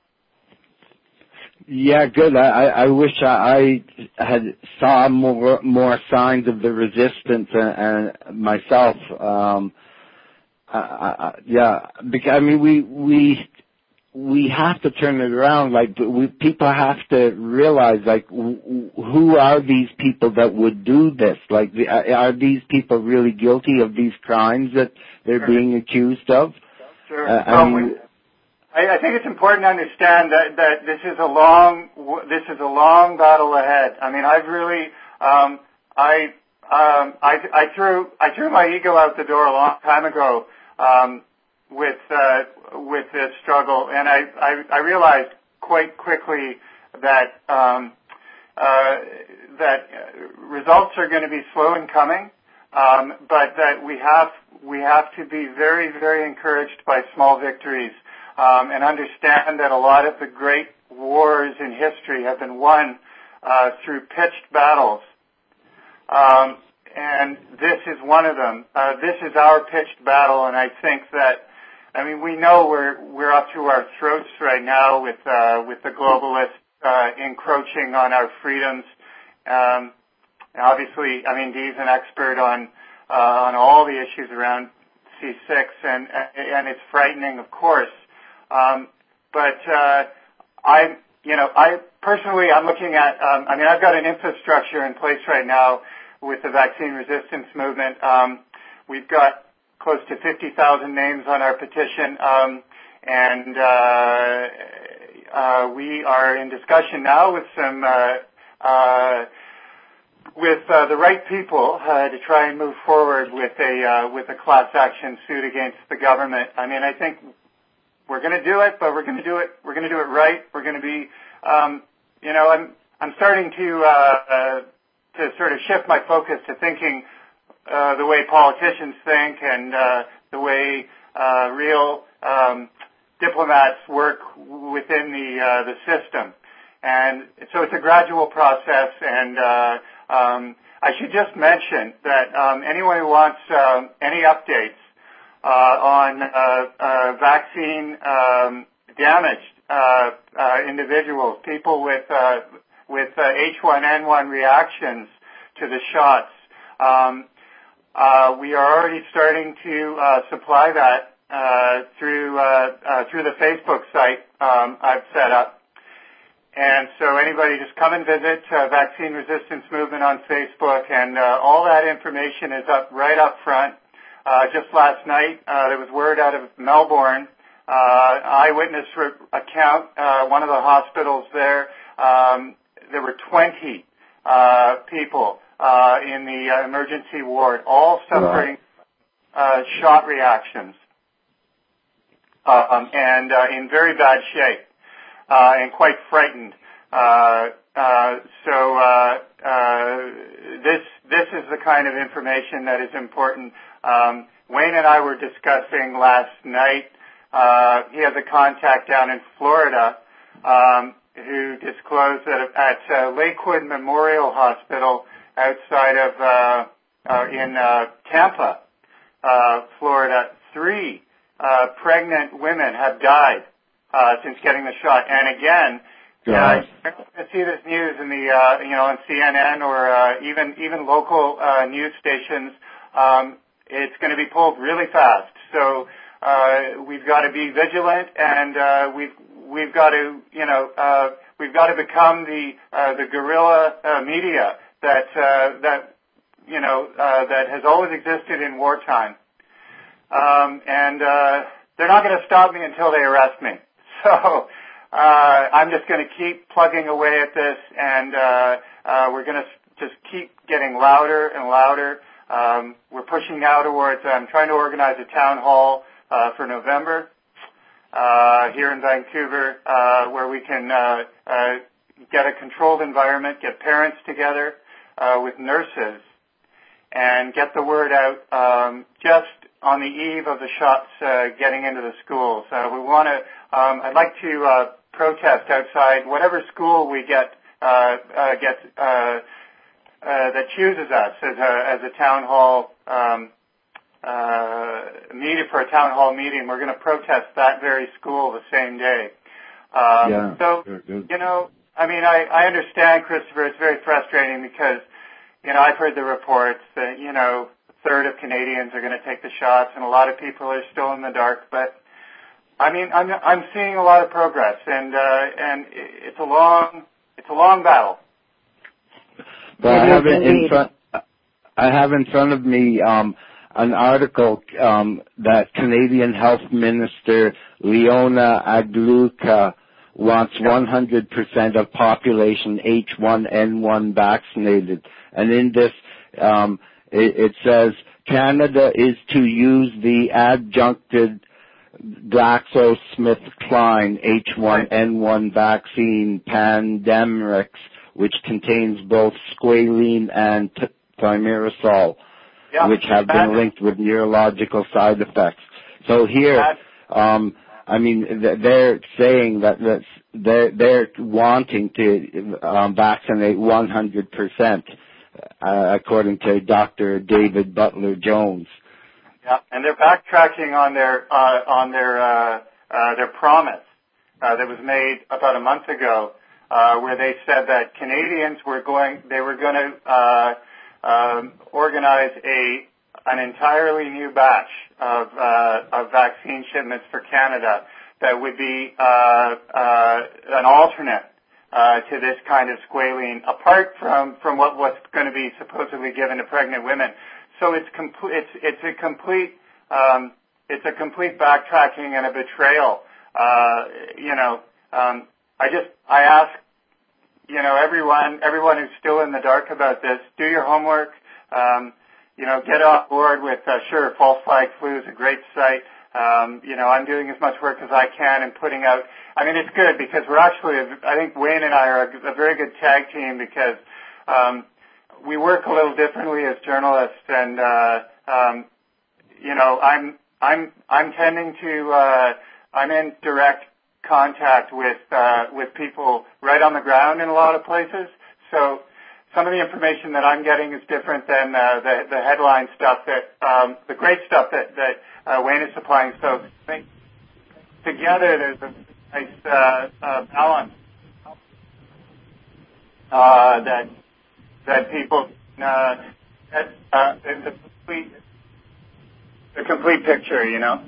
Yeah, good. I, I wish I had saw more more signs of the resistance and, and myself. Um, I, I, yeah, because I mean, we we we have to turn it around. Like, we, people have to realize, like, w- who are these people that would do this? Like, the, are these people really guilty of these crimes that they're sure. being accused of? Sure. Uh, I, well, mean, we, I, I think it's important to understand that, that this is a long this is a long battle ahead. I mean, I've really um, I, um, I I threw I threw my ego out the door a long time ago. Um, with uh, with this struggle, and I, I, I realized quite quickly that um, uh, that results are going to be slow in coming, um, but that we have we have to be very, very encouraged by small victories um, and understand that a lot of the great wars in history have been won uh, through pitched battles. Um, and this is one of them. Uh, this is our pitched battle, and I think that I mean, we know we're we're up to our throats right now with uh, with the globalists uh, encroaching on our freedoms. Um, obviously, I mean, Dee's an expert on uh, on all the issues around C six, and and it's frightening, of course. Um, but uh, I, you know, I personally, I'm looking at. Um, I mean, I've got an infrastructure in place right now with the vaccine resistance movement. Um, we've got close to fifty thousand names on our petition, um, and uh, uh, we are in discussion now with some uh, uh, with uh, the right people uh, to try and move forward with a uh, with a class action suit against the government. I mean, I think we're going to do it, but we're going to do it. We're going to do it right. We're going to be, um, you know, I'm I'm starting to uh, uh, to sort of shift my focus to thinking. Uh, the way politicians think and uh, the way uh, real um, diplomats work within the uh, the system, and so it's a gradual process. And uh, um, I should just mention that um, anyone who wants uh, any updates uh, on uh, uh, vaccine um, damaged uh, uh, individuals, people with uh, with uh, H one N one reactions to the shots. Um, Uh, we are already starting to uh, supply that uh, through uh, uh, through the Facebook site um, I've set up, and so anybody just come and visit uh, Vaccine Resistance Movement on Facebook, and uh, all that information is up right up front. Uh, just last night, uh, there was word out of Melbourne, uh, eyewitness re- account, uh, one of the hospitals there. Um, there were twenty uh, people. Uh, in the uh, emergency ward, all suffering uh, shot reactions. um, and uh, in very bad shape uh, and quite frightened. Uh, uh, so uh, uh, this this is the kind of information that is important. Um, Wayne and I were discussing last night. Uh, he has a contact down in Florida um, who disclosed that at uh, Lakewood Memorial Hospital outside of uh, uh, in uh, Tampa, uh, Florida, three uh, pregnant women have died uh, since getting the shot. And again, uh, you're going to see this news in the uh, you know on C N N or uh, even even local uh, news stations. Um, it's going to be pulled really fast. So uh, we've got to be vigilant, and uh, we've we've got to you know uh, we've got to become the uh, the guerrilla uh, media that uh, that you know uh, that has always existed in wartime. Um, and uh, they're not going to stop me until they arrest me. So uh, I'm just going to keep plugging away at this, and uh, uh, we're going to just keep getting louder and louder. Um, we're pushing now towards, I'm trying to organize a town hall uh, for November uh, here in Vancouver uh, where we can uh, uh, get a controlled environment, get parents together uh, with nurses, and get the word out um, just on the eve of the shots uh, getting into the schools. Uh, we want to, um, I'd like to uh, protest outside whatever school we get, uh, uh, get, uh, uh, that chooses us as a, as a town hall, um, uh, meeting for a town hall meeting. We're going to protest that very school the same day. Um, yeah, so, you know, I mean, I, I understand, Christopher, it's very frustrating because, you know, I've heard the reports that, you know, third of Canadians are going to take the shots, and a lot of people are still in the dark. But I mean, I'm I'm seeing a lot of progress, and uh, and it's a long it's a long battle. But I have it in front. I have in front of me um, an article um, that Canadian Health Minister Leona Agluka wants one hundred percent of population H one N one vaccinated, and in this. Um, It, it says Canada is to use the adjuncted GlaxoSmithKline H one N one vaccine Pandemrix, which contains both squalene and t- thimerosal, yeah, which have been linked with neurological side effects. So here, um, I mean, they're saying that that's, they're, they're wanting to um, vaccinate one hundred percent. Uh, according to Doctor David Butler Jones. Yeah, and they're backtracking on their uh, on their uh, uh, their promise uh, that was made about a month ago, uh, where they said that Canadians were going they were going to uh, um, organize a an entirely new batch of uh, of vaccine shipments for Canada that would be uh, uh, an alternate. Uh, to this kind of squalene, apart from, from what, what's going to be supposedly given to pregnant women. So it's complete, it's, it's a complete, um, it's a complete backtracking and a betrayal. Uh, you know, um, I just, I ask, you know, everyone, everyone who's still in the dark about this, do your homework, um, you know, get on board with, uh, sure, False Flag Flu is a great site. Um, you know, I'm doing as much work as I can and putting out, I mean, it's good because we're actually, I think Wayne and I are a, a very good tag team because, um, we work a little differently as journalists and, uh, um, you know, I'm, I'm, I'm tending to, uh, I'm in direct contact with, uh, with people right on the ground in a lot of places. So, some of the information that I'm getting is different than uh, the, the headline stuff that, um, the great stuff that, that uh, Wayne is supplying. So I think together there's a nice uh, uh, balance uh, that that people uh, that, uh, it's a complete the complete picture, you know.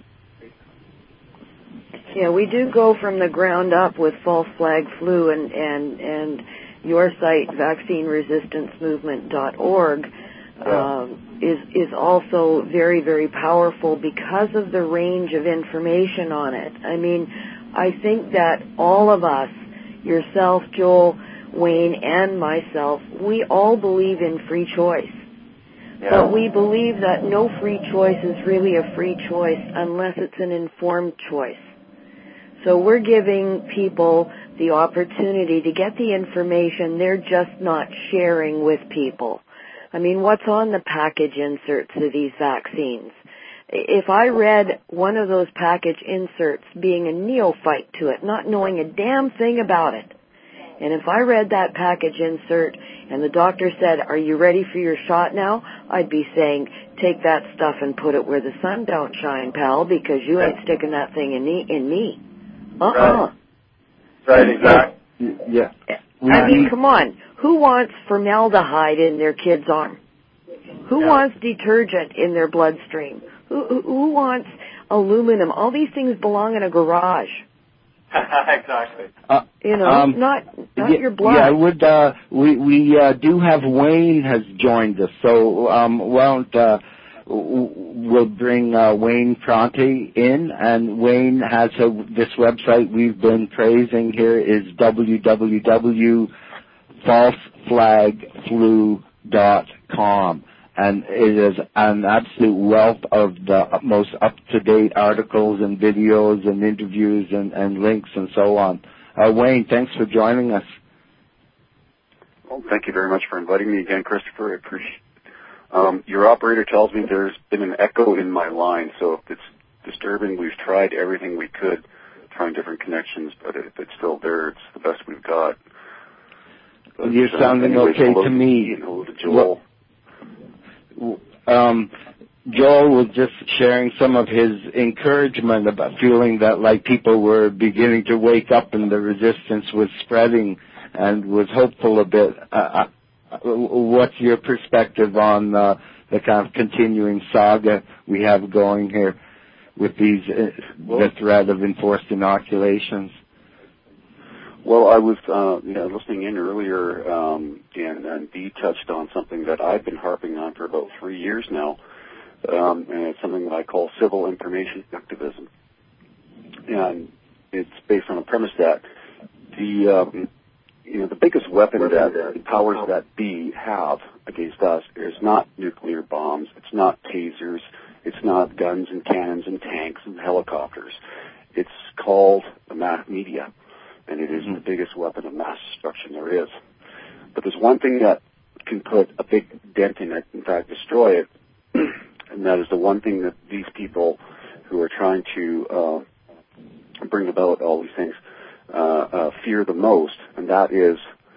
Yeah, we do go from the ground up with False Flag Flu and and and. Your site, vaccine resistance movement dot org, um, is is also very, very powerful because of the range of information on it. I mean, I think that all of us, yourself, Joel, Wayne, and myself, we all believe in free choice. Yeah. But we believe that no free choice is really a free choice unless it's an informed choice. So we're giving people the opportunity to get the information. They're just not sharing with people. I mean, what's on the package inserts of these vaccines? If I read one of those package inserts being a neophyte to it, not knowing a damn thing about it, and if I read that package insert and the doctor said, are you ready for your shot now? I'd be saying, take that stuff and put it where the sun don't shine, pal, because you ain't sticking that thing in me. In me. Uh-uh. Right, right, exactly. Yeah. I mean, come on. Who wants formaldehyde in their kid's arm? Who yeah. wants detergent in their bloodstream? Who, who, who wants aluminum? All these things belong in a garage. Exactly. Uh, you know, um, not not yeah, your blood. Yeah, would uh, we we uh, do have Wayne has joined us, so um, why don't uh, we'll bring uh, Wayne Pronte in, and Wayne has a, this website we've been praising here is w w w dot false flag flu dot com. And it is an absolute wealth of the most up-to-date articles and videos and interviews and, and links and so on. Uh, Wayne, thanks for joining us. Well, thank you very much for inviting me again, Christopher. I appreciate it. Um, your operator tells me there's been an echo in my line, so if it's disturbing, we've tried everything we could, trying different connections, but if it's still there, it's the best we've got. But, You're uh, sounding anyways, okay hello to me. And hello to Joel. Well, Um, Joel was just sharing some of his encouragement about feeling that like people were beginning to wake up and the resistance was spreading, and was hopeful a bit. Uh, what's your perspective on uh, the kind of continuing saga we have going here with these uh, the threat of enforced inoculations? Well, I was uh, you know, listening in earlier, um, and, and Dee touched on something that I've been harping on for about three years now, um, and it's something that I call civil information activism. And it's based on a premise that the um, you know the biggest weapon that the powers that be have against us is not nuclear bombs, it's not tasers, it's not guns and cannons and tanks and helicopters. It's called the mass media. And it is the biggest weapon of mass destruction there is. But there's one thing that can put a big dent in it, in fact destroy it, and that is the one thing that these people who are trying to uh, bring about all these things uh, uh, fear the most, and that is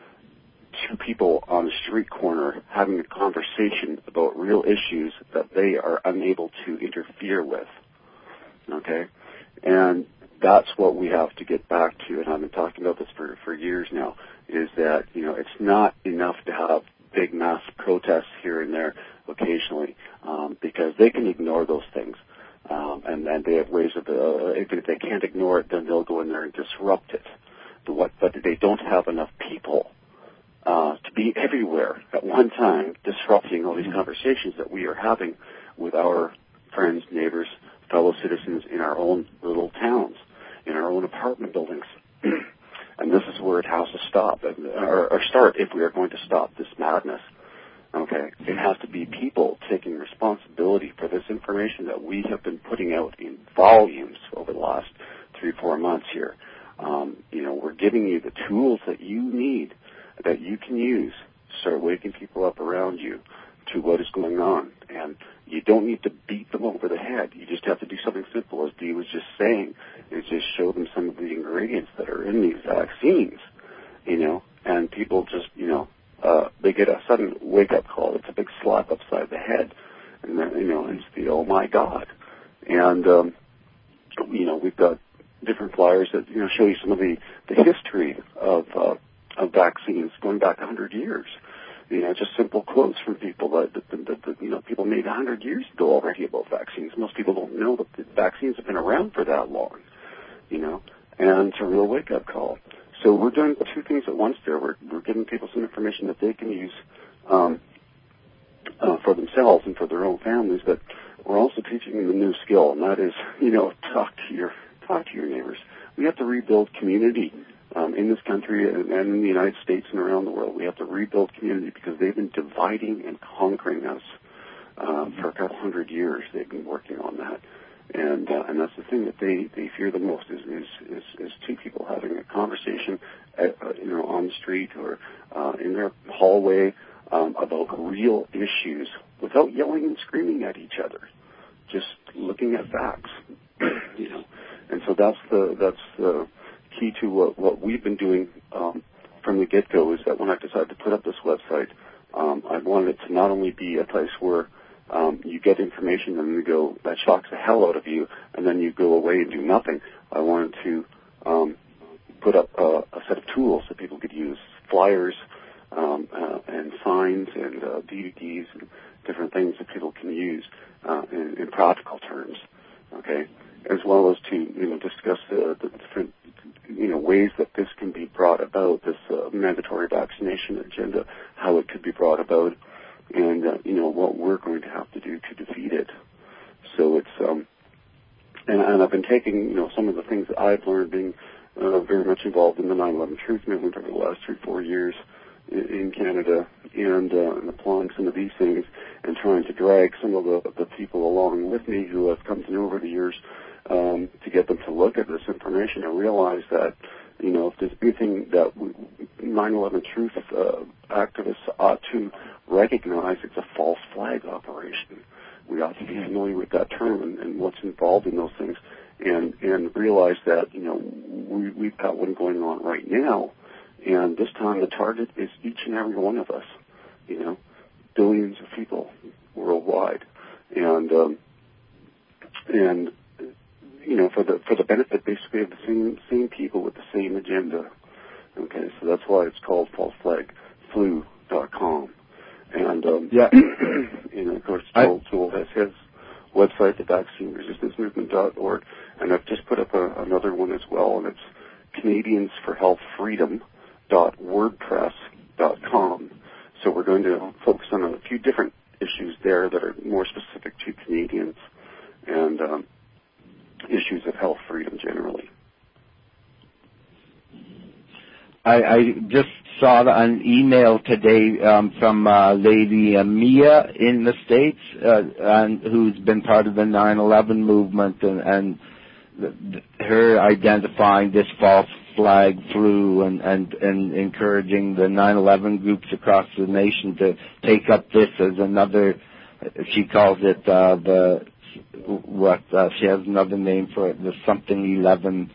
two people on a street corner having a conversation about real issues that they are unable to interfere with. Okay? And that's what we have to get back to, and I've been talking about this for, for years now, is that, you know, it's not enough to have big mass protests here and there occasionally, um, because they can ignore those things. Um, and, and they have ways of, uh, if they can't ignore it, then they'll go in there and disrupt it. But, what, but they don't have enough people uh, to be everywhere at one time disrupting all these conversations that we are having with our friends, neighbors, fellow citizens in our own little towns, in our own apartment buildings. And this is where it has to stop, or, or start if we are going to stop this madness. Okay? It has to be people taking responsibility for this information that we have been putting out in volumes over the last three, four months here. Um, you know, we're giving you the tools that you need, that you can use to start waking people up around you to what is going on. And you don't need to beat them over the head. You just have to do something simple, as Dee was just saying, is just show them some of the ingredients that are in these vaccines, you know, and people just, you know, uh, they get a sudden wake-up call. It's a big slap upside the head, and then, you know, it's the, oh, my God. And, um, you know, we've got different flyers that, you know, show you some of the, the history of, uh, of vaccines going back one hundred years. You know, just simple quotes from people that, that, that, that you know, people made one hundred years ago already about vaccines. Most people don't know that the vaccines have been around for that long, you know, and it's a real wake-up call. So we're doing two things at once there. We're, we're giving people some information that they can use um, uh, for themselves and for their own families, but we're also teaching them a new skill, and that is, you know, talk to your talk to your neighbors. We have to rebuild community. Um, in this country and, and in the United States and around the world, we have to rebuild community because they've been dividing and conquering us um, for a couple hundred years. They've been working on that. And uh, and that's the thing that they, they fear the most is, is, is, is two people having a conversation, at, uh, you know, on the street or uh, in their hallway um, about real issues without yelling and screaming at each other, just looking at facts, you know. And so that's the that's the key to what, what we've been doing um, from the get-go is that when I decided to put up this website, um, I wanted it to not only be a place where Um, you get information and you go, that shocks the hell out of you, and then you go away and do nothing. I wanted to um, put up a, a set of tools that people could use, flyers um, uh, and signs and uh, D V Ds and different things that people can use uh, in, in practical terms, okay, as well as to, you know, discuss the, the different, you know, ways that this can be brought about, this uh, mandatory vaccination agenda, how it could be brought about, and, uh, you know, what we're going to have to do to defeat it. So it's, um, and, and I've been taking, you know, some of the things that I've learned being uh, very much involved in the nine eleven Truth Movement over the last three, four years in, in Canada and, uh, and applying some of these things and trying to drag some of the, the people along with me who I've come to know over the years um, to get them to look at this information and realize that, you know, if there's anything that nine eleven Truth uh, activists ought to recognize, it's a false flag operation. We ought to be familiar with that term and, and what's involved in those things, and and realize that, you know, we, we've got one going on right now, and this time the target is each and every one of us, you know, billions of people worldwide, and um, and you know, for the for the benefit basically of the same same people with the same agenda. Okay, so that's why it's called false flag flu dot com. And, um, yeah. and of course, Joel, Joel has his website, the vaccine resistance movement dot org, and I've just put up a, another one as well, and it's Canadians for Health Freedom dot wordpress dot com. So we're going to focus on a few different issues there that are more specific to Canadians and um, issues of health freedom generally. I, I just saw an email today um, from uh, Lady uh, Mia in the States, uh, and who's been part of the nine eleven movement, and, and the, her identifying this false flag flu and, and, and encouraging the nine eleven groups across the nation to take up this as another, she calls it uh, the, what, uh, she has another name for it, the something eleven.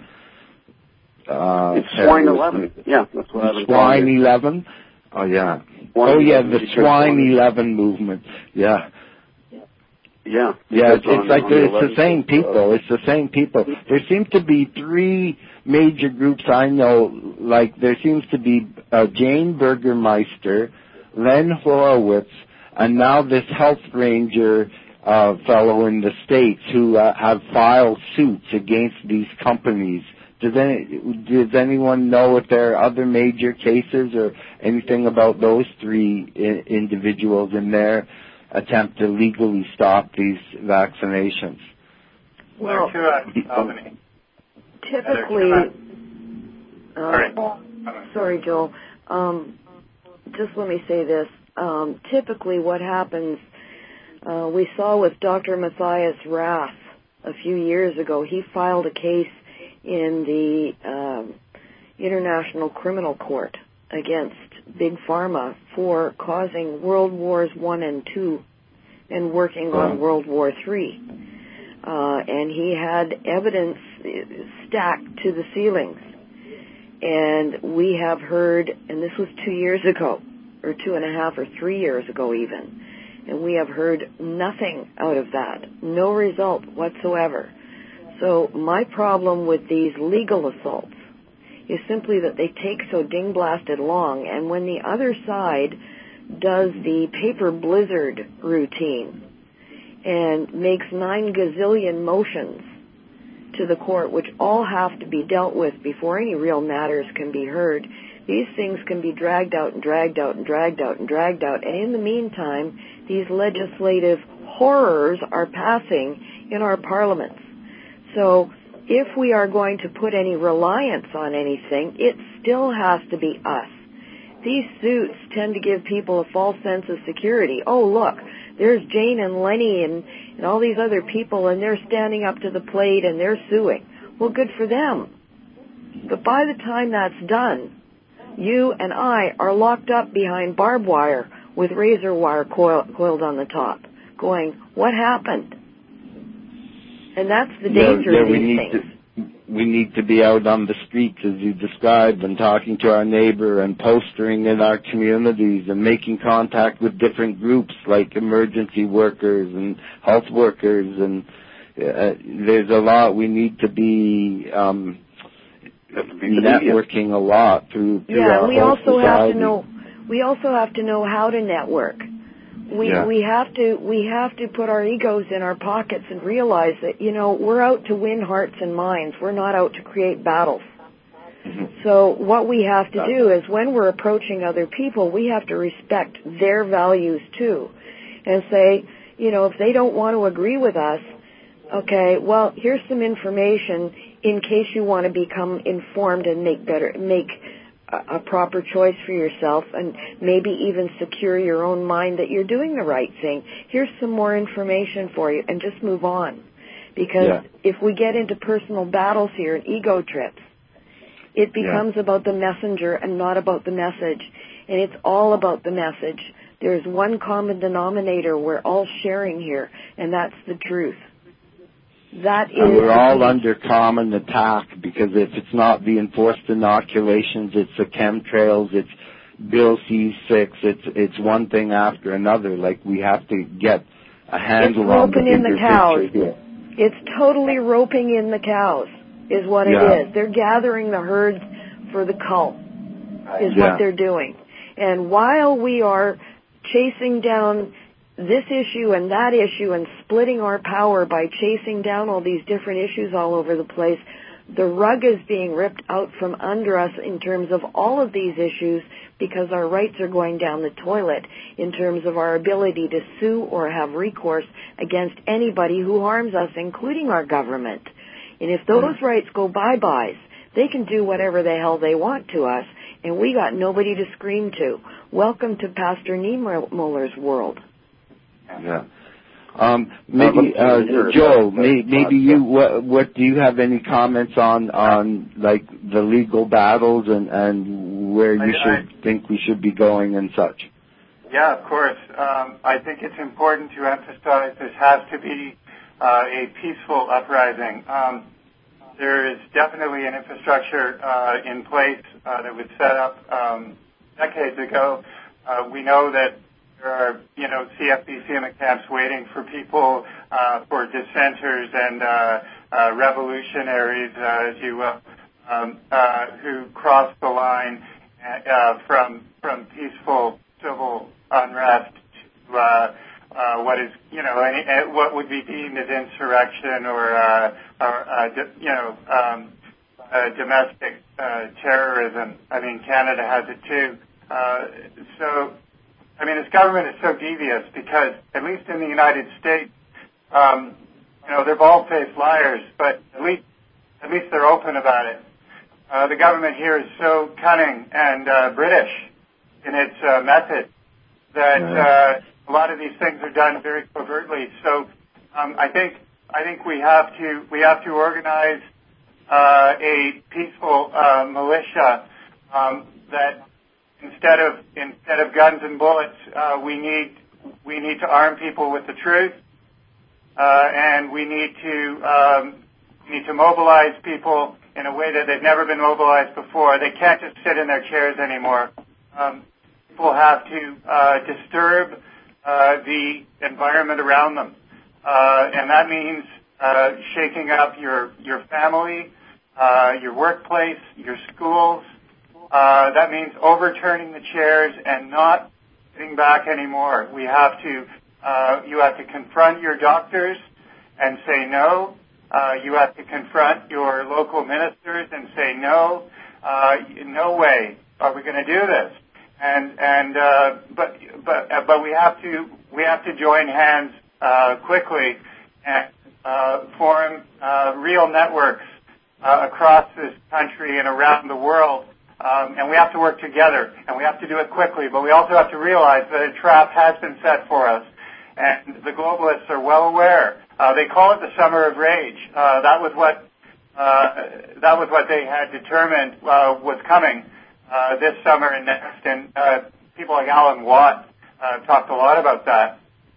Uh, it's Swine eleven. Yeah, that's what I've been Swine eleven. Oh yeah. Swine oh yeah, the Swine eleven movement. Yeah. Yeah. Yeah, it's, on, it's like the it's the same people. It's the same people. There seem to be three major groups I know. Like there seems to be uh, Jane Burgermeister, Len Horowitz, and now this health ranger uh, fellow in the States who uh, have filed suits against these companies. Does, any, does anyone know if there are other major cases or anything about those three I- individuals in their attempt to legally stop these vaccinations? Well, there are two at Albany. Typically, uh, sorry, Joel. Um, just let me say this. Um, typically, what happens, uh, we saw with Doctor Matthias Rath a few years ago. He filed a case in the um, International Criminal Court against Big Pharma for causing World Wars One and Two and working on World War Three. Uh, and he had evidence stacked to the ceilings. And we have heard, and this was two years ago, or two and a half or three years ago even, and we have heard nothing out of that, no result whatsoever. So my problem with these legal assaults is simply that they take so ding-blasted long, and when the other side does the paper blizzard routine and makes nine gazillion motions to the court, which all have to be dealt with before any real matters can be heard, these things can be dragged out and dragged out and dragged out and dragged out, and in the meantime, these legislative horrors are passing in our parliaments. So if we are going to put any reliance on anything, it still has to be us. These suits tend to give people a false sense of security. Oh, look, there's Jane and Lenny and, and all these other people, and they're standing up to the plate and they're suing. Well, good for them. But by the time that's done, you and I are locked up behind barbed wire with razor wire coil, coiled on the top, going, what happened? And that's the danger yeah, yeah, of these we need things. To, we need to be out on the streets, as you described, and talking to our neighbor and postering in our communities and making contact with different groups like emergency workers and health workers. And uh, there's a lot. We need to be um, networking a lot through, through yeah, our we whole also society. have to know. We also have to know how to network. We yeah. we have to we have to put our egos in our pockets and realize that, you know, we're out to win hearts and minds. We're not out to create battles. Mm-hmm. So what we have to do is, when we're approaching other people, we have to respect their values too, and say, you know, if they don't want to agree with us, okay, well, here's some information in case you want to become informed and make better make. a proper choice for yourself, and maybe even secure your own mind that you're doing the right thing. Here's some more information for you, and just move on. Because yeah. if we get into personal battles here and ego trips, it becomes yeah. about the messenger and not about the message. And it's all about the message. There's one common denominator we're all sharing here, and that's the truth. That is and we're all under common attack, because if it's not the enforced inoculations, it's the chemtrails, it's Bill C six, it's it's one thing after another. Like, we have to get a handle on the bigger picture here. It's totally roping in the cows, is what it yeah. is. They're gathering the herds for the cull, is yeah. what they're doing. And while we are chasing down this issue and that issue and splitting our power by chasing down all these different issues all over the place, the rug is being ripped out from under us in terms of all of these issues, because our rights are going down the toilet in terms of our ability to sue or have recourse against anybody who harms us, including our government. And if those mm. rights go bye-byes, they can do whatever the hell they want to us, and we got nobody to scream to. Welcome to Pastor Niemöller's world. Yeah. Um, maybe, uh, Joe, may, maybe you, what, what, do you have any comments on, on, like, the legal battles and, and where you I, should I, think we should be going and such? Yeah, of course. Um, I think it's important to emphasize this has to be uh, a peaceful uprising. Um, there is definitely an infrastructure uh, in place uh, that was set up um, decades ago. Uh, we know that there are, you know, C F B C in the camps waiting for people, uh, for dissenters and uh, uh, revolutionaries, uh, as you will, um, uh, who cross the line uh, from from peaceful civil unrest to uh, uh, what is, you know, any, uh, what would be deemed as insurrection or, uh, or uh, di- you know, um, uh, domestic uh, terrorism. I mean, Canada has it too. Uh, so. I mean, this government is so devious because, at least in the United States, um, you know, they're bald-faced liars, but at least, at least they're open about it. Uh, the government here is so cunning and uh, British in its uh, method that uh, a lot of these things are done very covertly. So, um, I think I think we have to we have to organize uh, a peaceful uh, militia um, that. Instead of instead of guns and bullets, uh, we need we need to arm people with the truth, uh, and we need to um, need to mobilize people in a way that they've never been mobilized before. They can't just sit in their chairs anymore. Um, people have to uh, disturb uh, the environment around them, uh, and that means uh, shaking up your your family, uh, your workplace, your schools. Uh, that means overturning the chairs and not sitting back anymore. We have to, uh, you have to confront your doctors and say no. Uh, you have to confront your local ministers and say no. Uh, no way are we going to do this. And and uh, but but uh, but we have to we have to join hands uh, quickly and uh, form uh, real networks uh, across this country and around the world. Um, and we have to work together, and we have to do it quickly. But we also have to realize that a trap has been set for us, And the globalists are well aware. Uh, they call it the summer of rage. Uh, that was what uh, that was what they had determined uh, was coming uh, this summer and next. And uh, people like Alan Watt uh, talked a lot about that.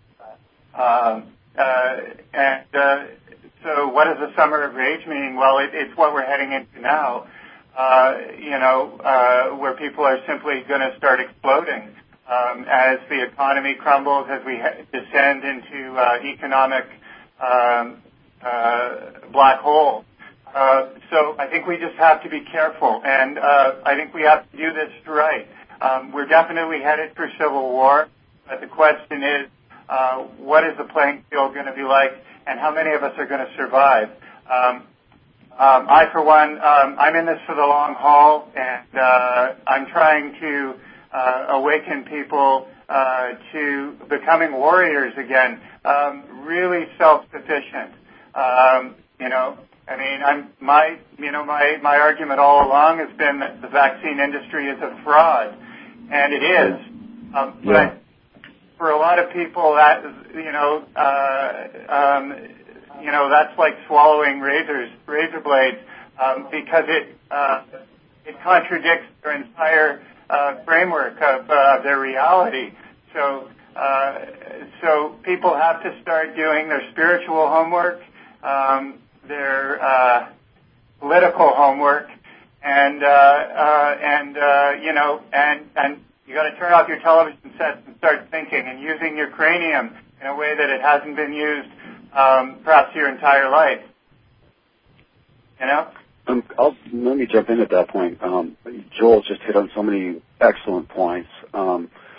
Um, uh, and uh, so, what does the summer of rage mean? Well, it, it's what we're heading into now. Uh, you know, uh, where people are simply going to start exploding. Um, as the economy crumbles, as we ha- descend into uh, economic um, uh, black hole. Uh, so I think we just have to be careful, and uh, I think we have to do this right. Um, we're definitely headed for civil war, but the question is, uh, what is the playing field going to be like, and how many of us are going to survive? Um, um, I, for one, um, I'm in this for the long haul, and uh, I'm trying to Uh, awaken people uh, to becoming warriors again, um, really self-sufficient. Um, you know, I mean, I'm my, you know, my my argument all along has been that the vaccine industry is a fraud, and it is. Um, yeah. But for a lot of people, that you know, uh, um, you know, that's like swallowing razors, razor blades, um, because it uh, it contradicts their entire Uh, framework of uh, their reality. So, uh, so people have to start doing their spiritual homework, um, their uh, political homework, and uh, uh, and uh, you know, and and you got to turn off your television sets and start thinking and using your cranium in a way that it hasn't been used, um, perhaps your entire life. You know. Um, I'll, let me jump in at that point. Um, Joel just hit on so many excellent points. Um,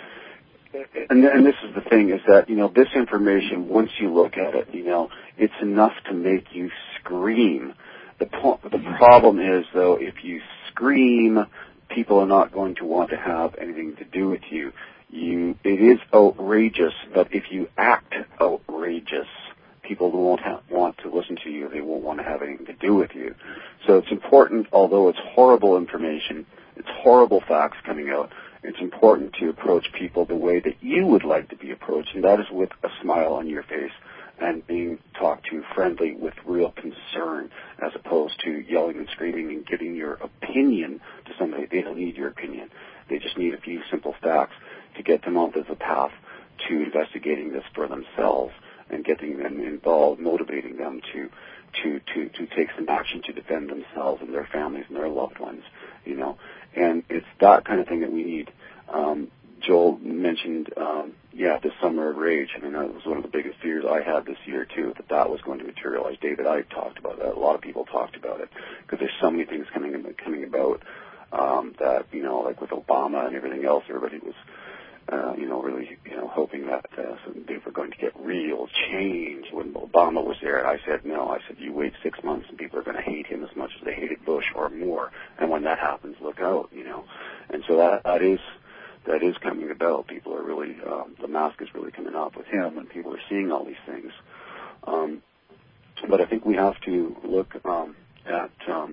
and, and this is the thing, is that, you know, this information, once you look at it, you know, it's enough to make you scream. The, po- the problem is, though, if you scream, people are not going to want to have anything to do with you. You, it is outrageous, but if you act outrageous, people won't have, want to listen to you. They won't want to have anything to do with you. So it's important, although it's horrible information, it's horrible facts coming out, it's important to approach people the way that you would like to be approached, and that is with a smile on your face and being talked to friendly with real concern, as opposed to yelling and screaming and giving your opinion to somebody. They don't need your opinion. They just need a few simple facts to get them onto the path to investigating this for themselves and getting them involved, motivating them to, to, to, to take some action to defend themselves and their families and their loved ones, you know. And it's that kind of thing that we need. Um, Joel mentioned, um, yeah, the summer of rage. I mean, that was one of the biggest fears I had this year, too, that that was going to materialize. David, I talked about that. A lot of people talked about it because there's so many things coming, coming about um, that, you know, like with Obama and everything else, everybody was Uh, you know, really, you know, hoping that uh, they were going to get real change when Obama was there. And I said, no, I said, you wait six months and people are going to hate him as much as they hated Bush or more. And when that happens, look out, you know. And so that, that is, that is coming about. People are really, um, the mask is really coming off with him, and people are seeing all these things. Um, but I think we have to look um, at, um,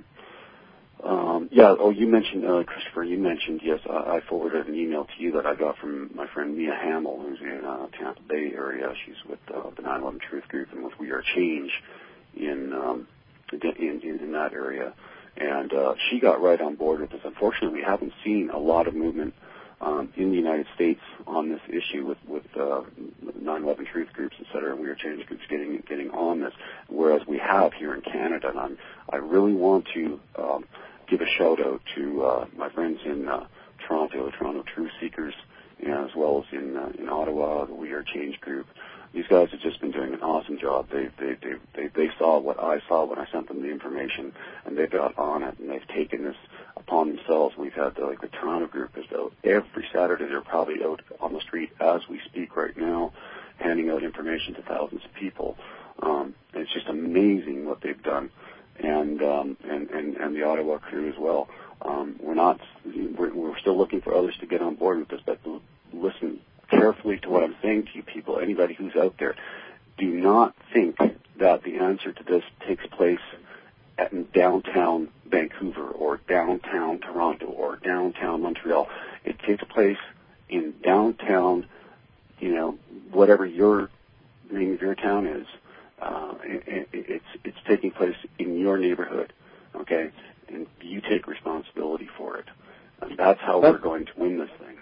Um, yeah, oh, you mentioned, uh, Christopher, you mentioned, yes, I, I forwarded an email to you that I got from my friend Mia Hamill, who's in uh, Tampa Bay area. She's with uh, the nine eleven Truth Group and with We Are Change in, um, in, in, in that area. And uh, she got right on board with this. Unfortunately, we haven't seen a lot of movement um, in the United States on this issue with, with uh, nine eleven Truth Groups, et cetera, We Are Change groups getting, getting on this, whereas we have here in Canada. And I'm, I really want to um, give a shout out to uh, my friends in uh, Toronto, the Toronto Truth Seekers, you know, as well as in uh, in Ottawa, the We Are Change group. These guys have just been doing an awesome job. They they they they, they saw what I saw when I sent them the information, and they got on it, and they've taken this upon themselves. We've had the, like the Toronto group is out every Saturday. They're probably out on the street as we speak right now, handing out information to thousands of people. Um, and it's just amazing what they've done. And, um, and and and the Ottawa crew as well. Um, we're not. We're, we're still looking for others to get on board with this. But listen carefully to what I'm saying to you, people. Anybody who's out there, do not think that the answer to this takes place at downtown Vancouver or downtown Toronto or downtown Montreal. It takes place in downtown, you know, whatever your name of your town is, uh, it, it's it's taking place in your neighborhood, okay? And you take responsibility for it. And that's how we're going to win this thing.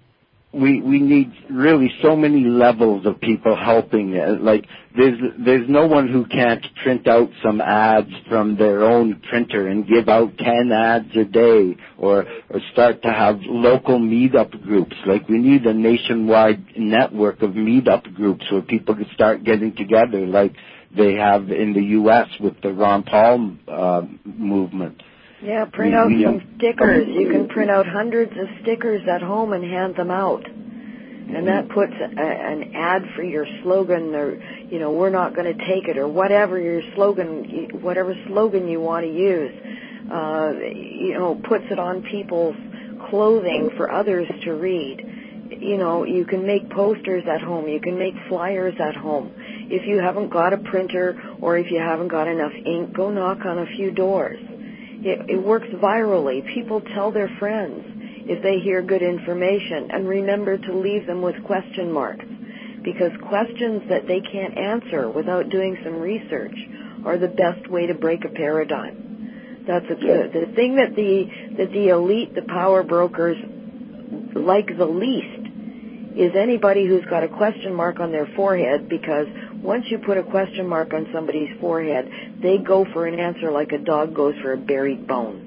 We we need really so many levels of people helping. Like there's there's no one who can't print out some ads from their own printer and give out ten ads a day, or or start to have local meetup groups. Like we need a nationwide network of meetup groups where people can start getting together, like they have in the U S with the Ron Paul uh, movement. Yeah, print out some stickers. You can print out hundreds of stickers at home and hand them out. And that puts a, an ad for your slogan, or, you know, we're not going to take it, or whatever your slogan, whatever slogan you want to use, uh, you know, puts it on people's clothing for others to read. You know, you can make posters at home. You can make flyers at home. If you haven't got a printer or if you haven't got enough ink, go knock on a few doors. It, it works virally. People tell their friends if they hear good information, and remember to leave them with question marks, because questions that they can't answer without doing some research are the best way to break a paradigm. That's a, the, the thing that the that the elite, the power brokers, like the least is anybody who's got a question mark on their forehead, because once you put a question mark on somebody's forehead, they go for an answer like a dog goes for a buried bone.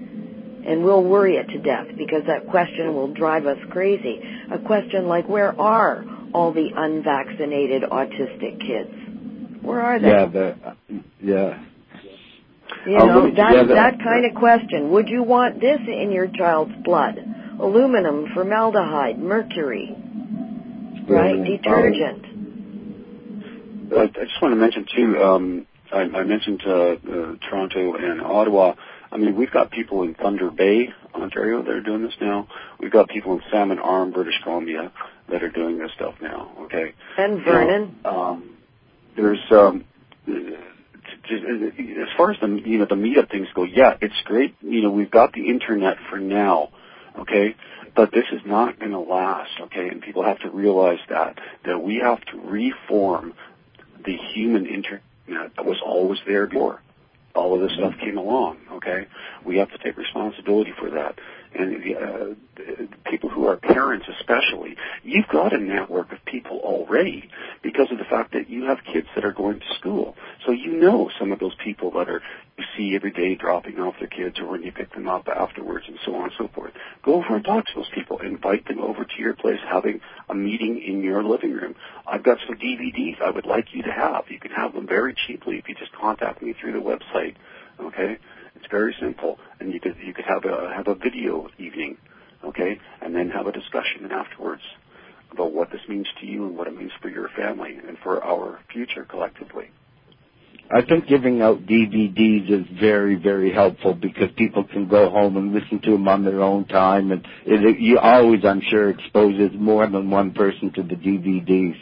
And we'll worry it to death, because that question will drive us crazy. A question like, where are all the unvaccinated autistic kids? Where are they? Yeah, the, yeah. You know, that, that kind of question. Would you want this in your child's blood? Aluminum, formaldehyde, mercury, right? Yeah. Detergent. Um, I just want to mention, too, um, I, I mentioned uh, uh, Toronto and Ottawa. I mean, we've got people in Thunder Bay, Ontario, that are doing this now. We've got people in Salmon Arm, British Columbia, that are doing this stuff now, okay? And Vernon. You know, um, there's, um, as far as the, you know, the meetup things go, yeah, it's great. You know, we've got the internet for now, okay? But this is not going to last, okay? And people have to realize that, that we have to reform the human internet that was always there before all of this stuff came along, okay? We have to take responsibility for that. And uh, people who are parents especially, you've got a network of people already because of the fact that you have kids that are going to school. So you know some of those people that are you see every day dropping off their kids, or when you pick them up afterwards, and so on and so forth. Go over and talk to those people. Invite them over to your place, having a meeting in your living room. I've got some D V Ds I would like you to have. You can have them very cheaply if you just contact me through the website, okay? It's very simple, and you could you could have a have a video evening, okay, and then have a discussion afterwards about what this means to you and what it means for your family and for our future collectively. I think giving out D V Ds is very, very helpful, because people can go home and listen to them on their own time, and it, you always, I'm sure, exposes more than one person to the D V Ds.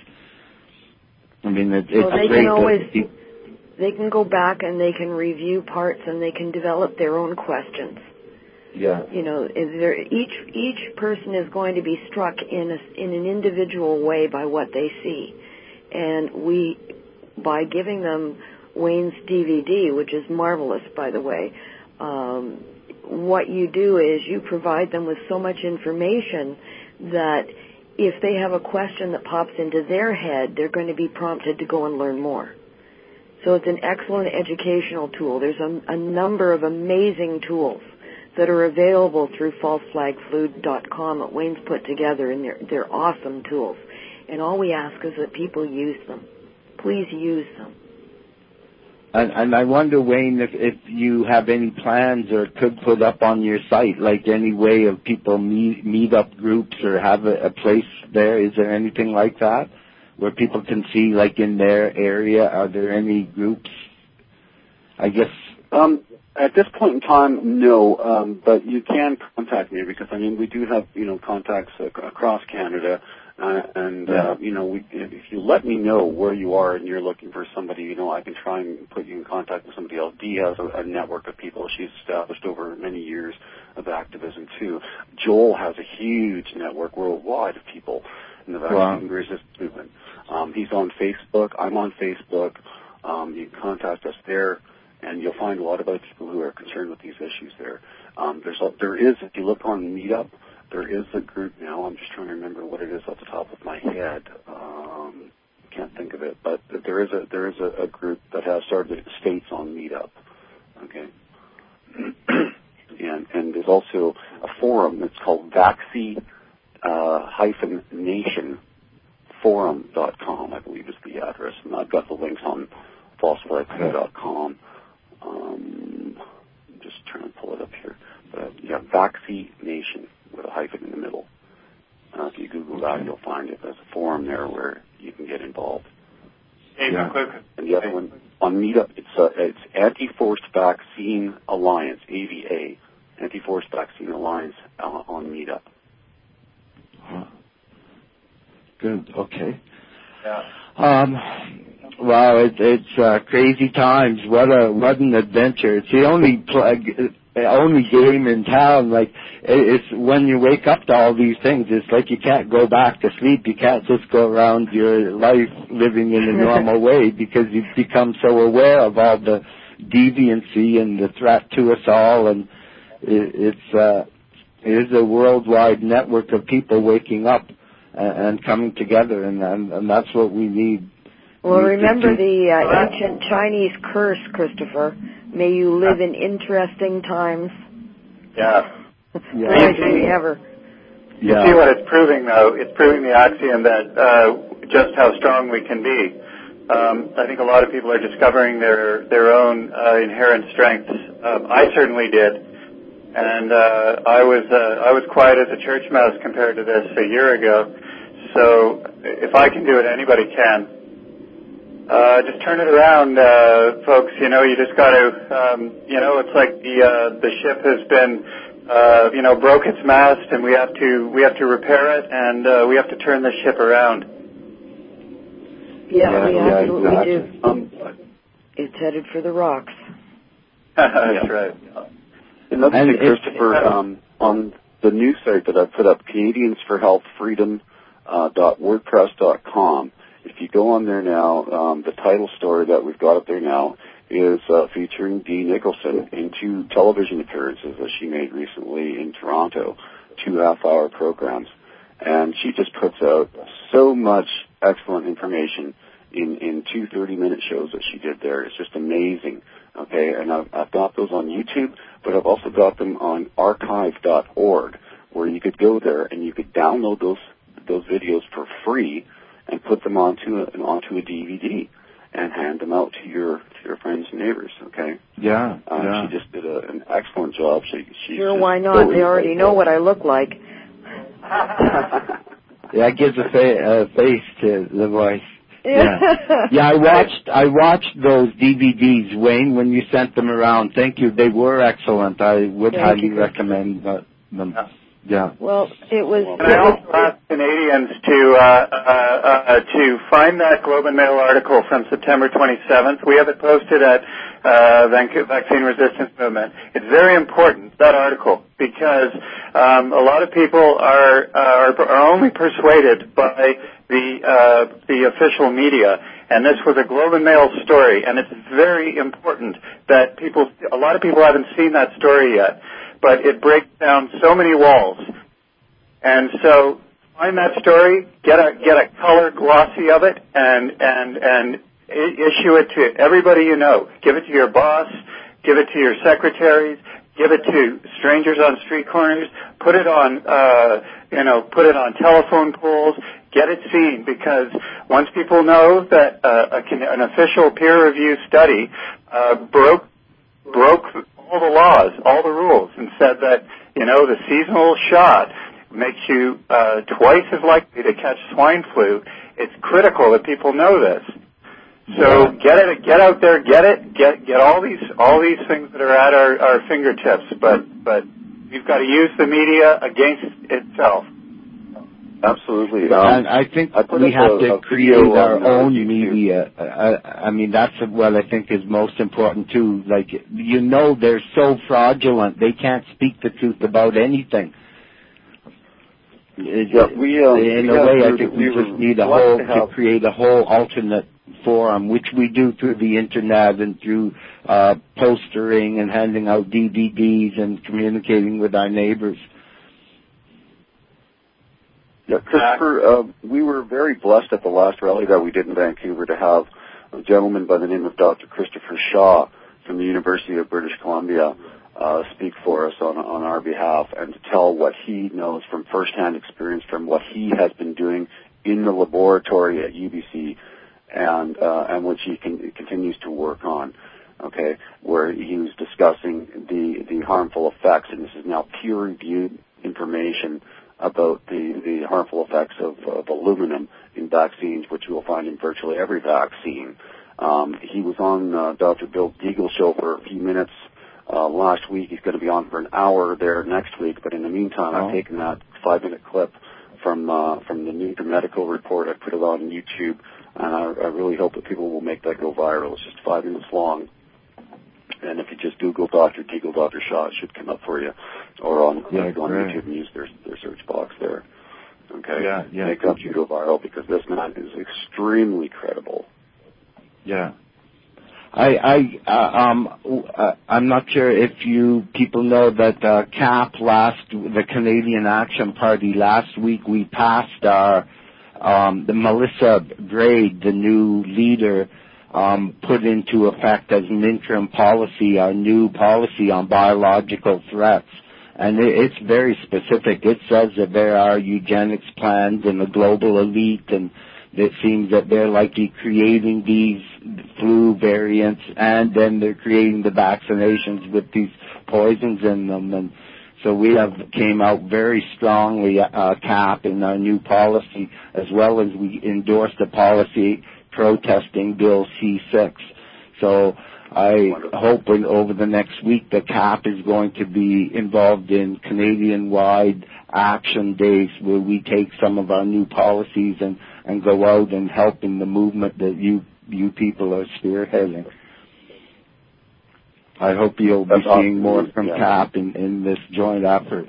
I mean, it, it's well, they great can always. that They can go back and they can review parts, and they can develop their own questions. Yeah. You know, is there, each each person is going to be struck in a, in an individual way by what they see, and we, by giving them Wayne's D V D, which is marvelous, by the way, um, what you do is you provide them with so much information that if they have a question that pops into their head, they're going to be prompted to go and learn more. So it's an excellent educational tool. There's a, a number of amazing tools that are available through false flag food dot com that Wayne's put together, and they're, they're awesome tools. And all we ask is that people use them. Please use them. And, and I wonder, Wayne, if, if you have any plans or could put up on your site, like any way of people meet, meet up groups or have a, a place there. Is there anything like that where people can see, like in their area, are there any groups? I guess. Um, at this point in time, no, um, but you can contact me, because, I mean, we do have, you know, contacts uh, across Canada. Uh, and, yeah. uh, you know, we, if you let me know where you are and you're looking for somebody, you know, I can try and put you in contact with somebody else. Dee has a, a network of people she's established over many years of activism, too. Joel has a huge network worldwide of people in the vaccine wow. resistance movement. Um, he's on Facebook. I'm on Facebook. Um, you can contact us there, and you'll find a lot about people who are concerned with these issues there. Um, there's a, there is, if you look on Meetup, there is a group now. I'm just trying to remember what it is off the top of my head. Um, can't think of it, but there is a there is a, a group that has started states on Meetup. Okay, and and there's also a forum that's called Vaccine uh, hyphen Nation Forum dot com, I believe is the address, and I've got the links on falsified dot com. Um, I'm just trying to pull it up here. But yeah, Vaccine Nation with a hyphen in the middle. Uh, if you Google that, you'll find it. There's a forum there where you can get involved. Yeah. And the other one on Meetup, it's uh, it's Anti-Forced Vaccine Alliance, A V A, Anti-Forced Vaccine Alliance uh, on Meetup. Huh. Good. Okay. Yeah. Um. Wow, it, it's uh, crazy times. What a what an adventure! It's the only pl- only game in town. Like it's when you wake up to all these things, it's like you can't go back to sleep. You can't just go around your life living in a normal way because you've become so aware of all the deviancy and the threat to us all. And it, it's uh, it is a worldwide network of people waking up and, and coming together, and, and and that's what we need. Well, remember the uh, ancient Chinese curse, Christopher. May you live in interesting times. Yeah. yeah. Likely ever. You yeah. see what it's proving, though? It's proving the axiom that uh, just how strong we can be. Um, I think a lot of people are discovering their their own uh, inherent strengths. Um, I certainly did, and uh, I was uh, I was quiet as a church mouse compared to this a year ago. So if I can do it, anybody can. Uh, just turn it around, uh, folks. You know, you just got to, um, you know, it's like the uh, the ship has been, uh, you know, broke its mast, and we have to we have to repair it, and uh, we have to turn the ship around. Yeah, yeah we yeah, absolutely exactly. do. Um, it's headed for the rocks. That's right. Another thing, Christopher, um, on the new site that I put up, Canadians for Health Freedom dot wordpress dot com. If you go on there now, um, the title story that we've got up there now is uh, featuring Dee Nicholson in two television appearances that she made recently in Toronto, two half-hour programs. And she just puts out so much excellent information in, in two thirty-minute shows that she did there. It's just amazing, okay? And I've, I've got those on YouTube, but I've also got them on archive dot org, where you could go there and you could download those those videos for free and put them onto a, onto a D V D and hand them out to your to your friends and neighbors. Okay. Yeah. Uh, yeah. She just did a, an excellent job. She she. Sure. Why not? They already know what I look like. That gives a, fa- a face to the voice. Yeah. yeah. Yeah. I watched I watched those D V Ds, Wayne, when you sent them around. Thank you. They were excellent. I would Thank highly you. recommend them. Yeah. Yeah. Well, it was. And I also ask Canadians to uh, uh, uh, to find that Globe and Mail article from September twenty-seventh. We have it posted at uh, Vancouver Vaccine Resistance Movement. It's very important, that article, because um, a lot of people are, are are only persuaded by the uh, the official media. And this was a Globe and Mail story, and it's very important that people. A lot of people haven't seen that story yet. But it breaks down so many walls. And so find that story, get a get a color glossy of it, and and and issue it to everybody you know. Give it to your boss, give it to your secretaries, give it to strangers on street corners. Put it on, uh, you know, put it on telephone poles. Get it seen, because once people know that uh, a, an official peer-reviewed study uh, broke broke. all the laws, all the rules, and said that, you know, the seasonal shot makes you uh, twice as likely to catch swine flu. It's critical that people know this. So get it, get out there, get it, get get all these all these things that are at our, our fingertips. But but we've got to use the media against itself. Absolutely. Um, and I think I we have a, to a create our own media. I, I mean, that's what I think is most important, too. Like, you know, they're so fraudulent. They can't speak the truth about anything. Yeah, we, uh, in we a way, I we think we, we just need a whole to, to create a whole alternate forum, which we do through the internet and through uh, postering and handing out D V Ds and communicating with our neighbors. Yeah, Christopher, uh, we were very blessed at the last rally that we did in Vancouver to have a gentleman by the name of Doctor Christopher Shaw from the University of British Columbia uh, speak for us on on our behalf and to tell what he knows from firsthand experience from what he has been doing in the laboratory at U B C and uh, and which he can, continues to work on. Okay, where he was discussing the the harmful effects, and this is now peer-reviewed information about the, the harmful effects of, of aluminum in vaccines, which you will find in virtually every vaccine. Um, he was on uh, Doctor Bill Deagle show for a few minutes uh, last week. He's going to be on for an hour there next week. But in the meantime, oh. I've taken that five-minute clip from uh, from the New Medical Report. I put it on YouTube, and I, I really hope that people will make that go viral. It's just five minutes long. And if you just Google Doctor Deagle, Doctor Shaw, it should come up for you. Or on, yeah, uh, on YouTube and use their, their search box there. Okay? Yeah, yeah. Make that go viral because this man is extremely credible. Yeah. I, I, uh, um, uh, I'm not sure if you people know that uh, C A P last, the Canadian Action Party, last week we passed our, um, the Melissa Braid, the new leader, Um, put into effect as an interim policy, our new policy on biological threats. And it, it's very specific. It says that there are eugenics plans in the global elite, and it seems that they're likely creating these flu variants, and then they're creating the vaccinations with these poisons in them. And so we have came out very strongly, uh, C A P, in our new policy, as well as we endorsed a policy protesting Bill C six. So I hope in, over the next week the C A P is going to be involved in Canadian-wide action days where we take some of our new policies and, and go out and help in the movement that you you people are spearheading. I hope you'll be That's seeing awesome. more from yeah. C A P in, in this joint effort.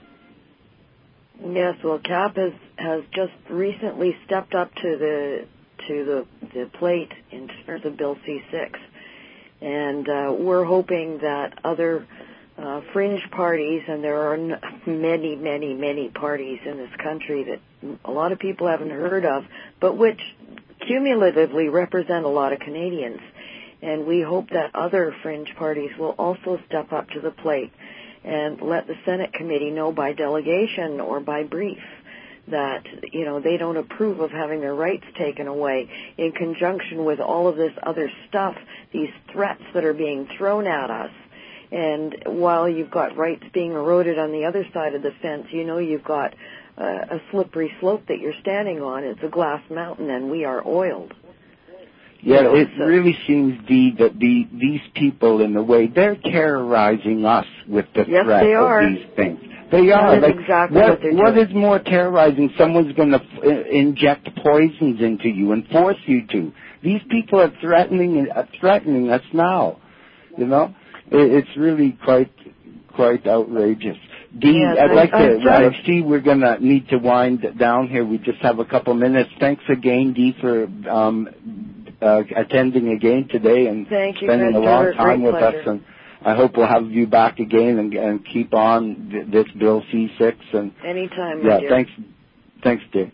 Yes, well, C A P has, has just recently stepped up to the to the, the plate in terms of Bill C six. And uh, we're hoping that other uh, fringe parties, and there are n- many, many, many parties in this country that a lot of people haven't heard of, but which cumulatively represent a lot of Canadians. And we hope that other fringe parties will also step up to the plate and let the Senate committee know by delegation or by brief that, you know, they don't approve of having their rights taken away in conjunction with all of this other stuff, these threats that are being thrown at us. And while you've got rights being eroded on the other side of the fence, you know you've got uh, a slippery slope that you're standing on. It's a glass mountain, and we are oiled. Yeah, you know, it so. really seems, Dee, that the, these people, in a way, they're terrorizing us with the yes, threat they of are. these things. They are. That is like, exactly what, what they're what doing. is more terrorizing? Someone's going to f- inject poisons into you and force you to. These people are threatening uh, threatening us now. You know, it, it's really quite quite outrageous. Dee, yes, I'd I, like I, to. I, I see we're going to need to wind down here. We just have a couple minutes. Thanks again, Dee, for um, uh, attending again today and Thank you, spending a long time with pleasure. us. And I hope we'll have you back again and, and keep on th- this Bill C six. And anytime, yeah, my dear. thanks, thanks, dear.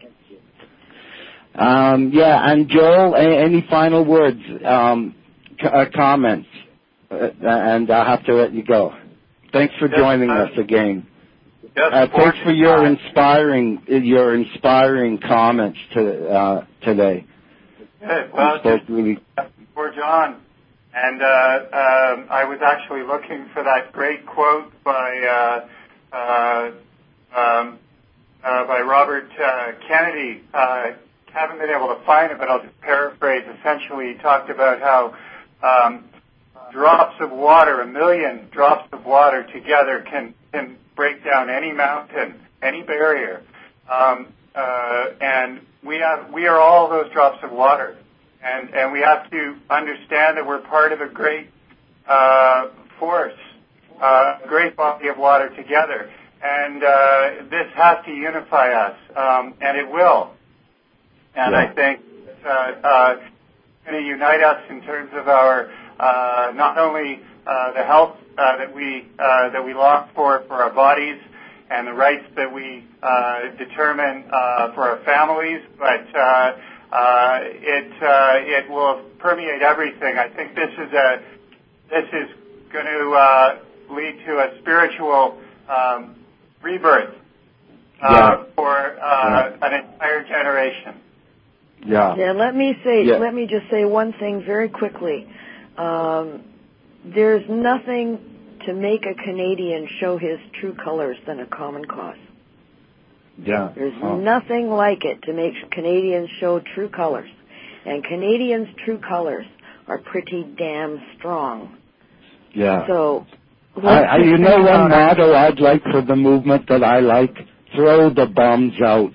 Um, yeah, and Joel, a- any final words, um, c- uh, comments, uh, and I'll have to let you go. Thanks for yes, joining uh, us again. Yes, uh, thanks for your inspiring your inspiring comments to, uh, today. Good. Well, just really for John. And uh, um, I was actually looking for that great quote by uh, uh, um, uh, by Robert uh, Kennedy. Uh, haven't been able to find it, but I'll just paraphrase. Essentially, he talked about how um, drops of water, a million drops of water together, can can break down any mountain, any barrier. Um, uh, and we have we are all those drops of water. And, and we have to understand that we're part of a great uh, force, uh, a great body of water together. and uh, this has to unify us, um, and it will. And yeah. I think uh, uh, it's going to unite us in terms of our uh, not only uh, the health uh, that we uh, that we long for for our bodies and the rights that we uh, determine uh, for our families, but uh, uh, it uh, it will permeate everything. I think this is a this is going to uh, lead to a spiritual um, rebirth uh, yeah. for uh, yeah. an entire generation. Yeah. Yeah. Let me say. Yeah. Let me just say one thing very quickly. Um, there's nothing to make a Canadian show his true colors than a common cause. Yeah. There's huh. nothing like it to make Canadians show true colors. And Canadians' true colors are pretty damn strong. Yeah. So, I, I, you know one motto I'd like for the movement that I like? Throw the bums out.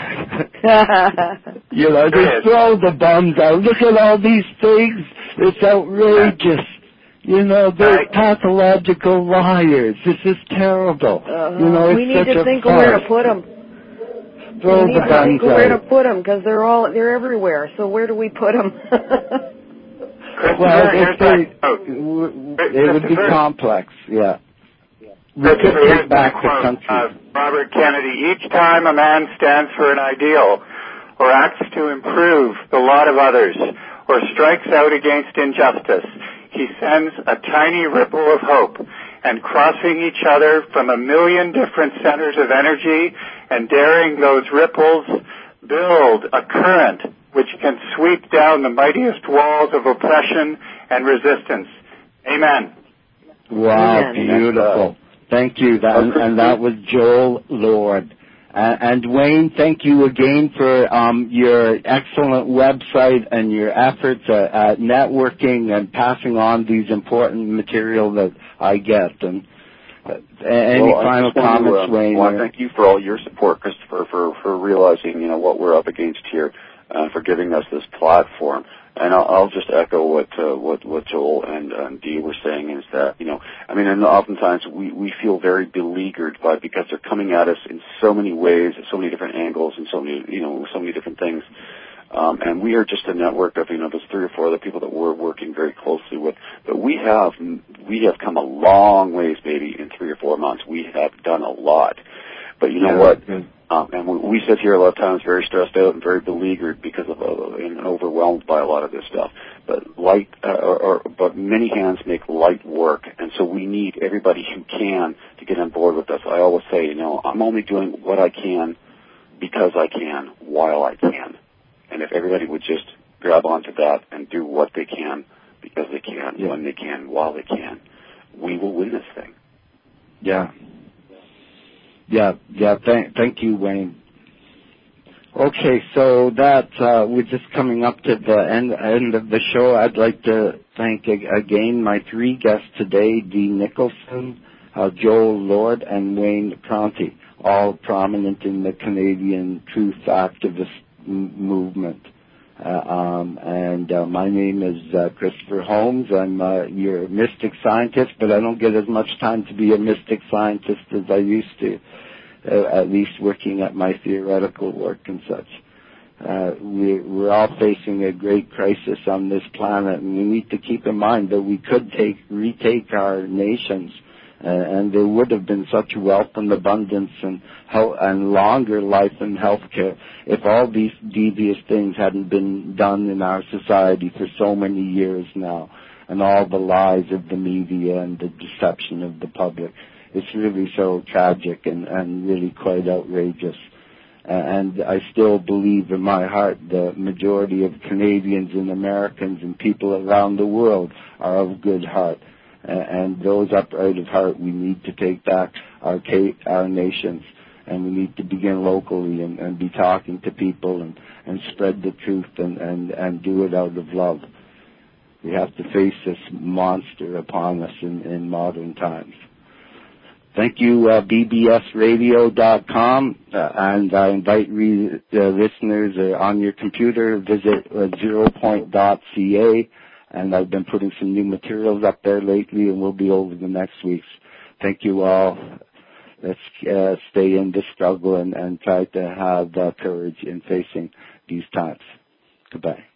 You know, just throw the bums out. Look at all these things. It's outrageous. You know, they're pathological liars. This is terrible. Uh-huh. You know, it's we need such to a think farce. of where to put them. Throw we need the to think of where to out. put them because they're all they're everywhere. So where do we put them? Well, if they, it would be complex. Yeah. We could take back the country. Uh, Robert Kennedy, each time a man stands for an ideal or acts to improve the lot of others or strikes out against injustice, he sends a tiny ripple of hope, and crossing each other from a million different centers of energy and daring those ripples build a current which can sweep down the mightiest walls of oppression and resistance. Amen. Wow, Amen. beautiful. Thank you. That, and, and that was Joel Lord. Uh, and Wayne, thank you again for um, your excellent website and your efforts at, at networking and passing on these important material that I get. And uh, any well, final comments, to, uh, Wayne? Well, I thank you for all your support, Christopher, for, for realizing, you know, what we're up against here, and uh, for giving us this platform. And I'll, I'll just echo what, uh, what what Joel and, and Dee were saying is that, you know, I mean, and oftentimes we, we feel very beleaguered by because they're coming at us in so many ways, so many different angles, and so many, you know, so many different things. Um, and we are just a network of, you know, there's three or four other people that we're working very closely with. But we have we have come a long ways, baby, in three or four months. We have done a lot. But you know yeah. what? Um, and we, we sit here a lot of times very stressed out and very beleaguered because of uh, and overwhelmed by a lot of this stuff. But light, uh, or, or but many hands make light work, and so we need everybody who can to get on board with us. I always say, you know, I'm only doing what I can because I can, while I can. And if everybody would just grab onto that and do what they can because they can, yeah. when they can, while they can, we will win this thing. Yeah. Yeah, yeah, thank, thank you, Wayne. Okay, so that, uh, we're just coming up to the end, end of the show. I'd like to thank again my three guests today, Dee Nicholson, uh, Joel Lord, and Wayne Pronti, all prominent in the Canadian truth activist m- movement. Uh, um, and uh, my name is uh, Christopher Holmes. I'm uh, your mystic scientist, but I don't get as much time to be a mystic scientist as I used to, uh, at least working at my theoretical work and such. Uh, we, we're all facing a great crisis on this planet, and we need to keep in mind that we could take retake our nations, uh, and there would have been such wealth and abundance and health, and longer life and health care if all these devious things hadn't been done in our society for so many years now, and all the lies of the media and the deception of the public. It's really so tragic and, and really quite outrageous. And I still believe in my heart the majority of Canadians and Americans and people around the world are of good heart. And those upright of heart, we need to take back our our nations, and we need to begin locally and, and be talking to people and, and spread the truth and, and, and do it out of love. We have to face this monster upon us in, in modern times. Thank you, uh, B B S radio dot com, uh, and I invite re- uh, listeners uh, on your computer, visit uh, zero point dot c a, and I've been putting some new materials up there lately, and we'll be over the next weeks. Thank you all. let's uh, stay in the struggle and, and try to have uh, courage in facing these times. Goodbye.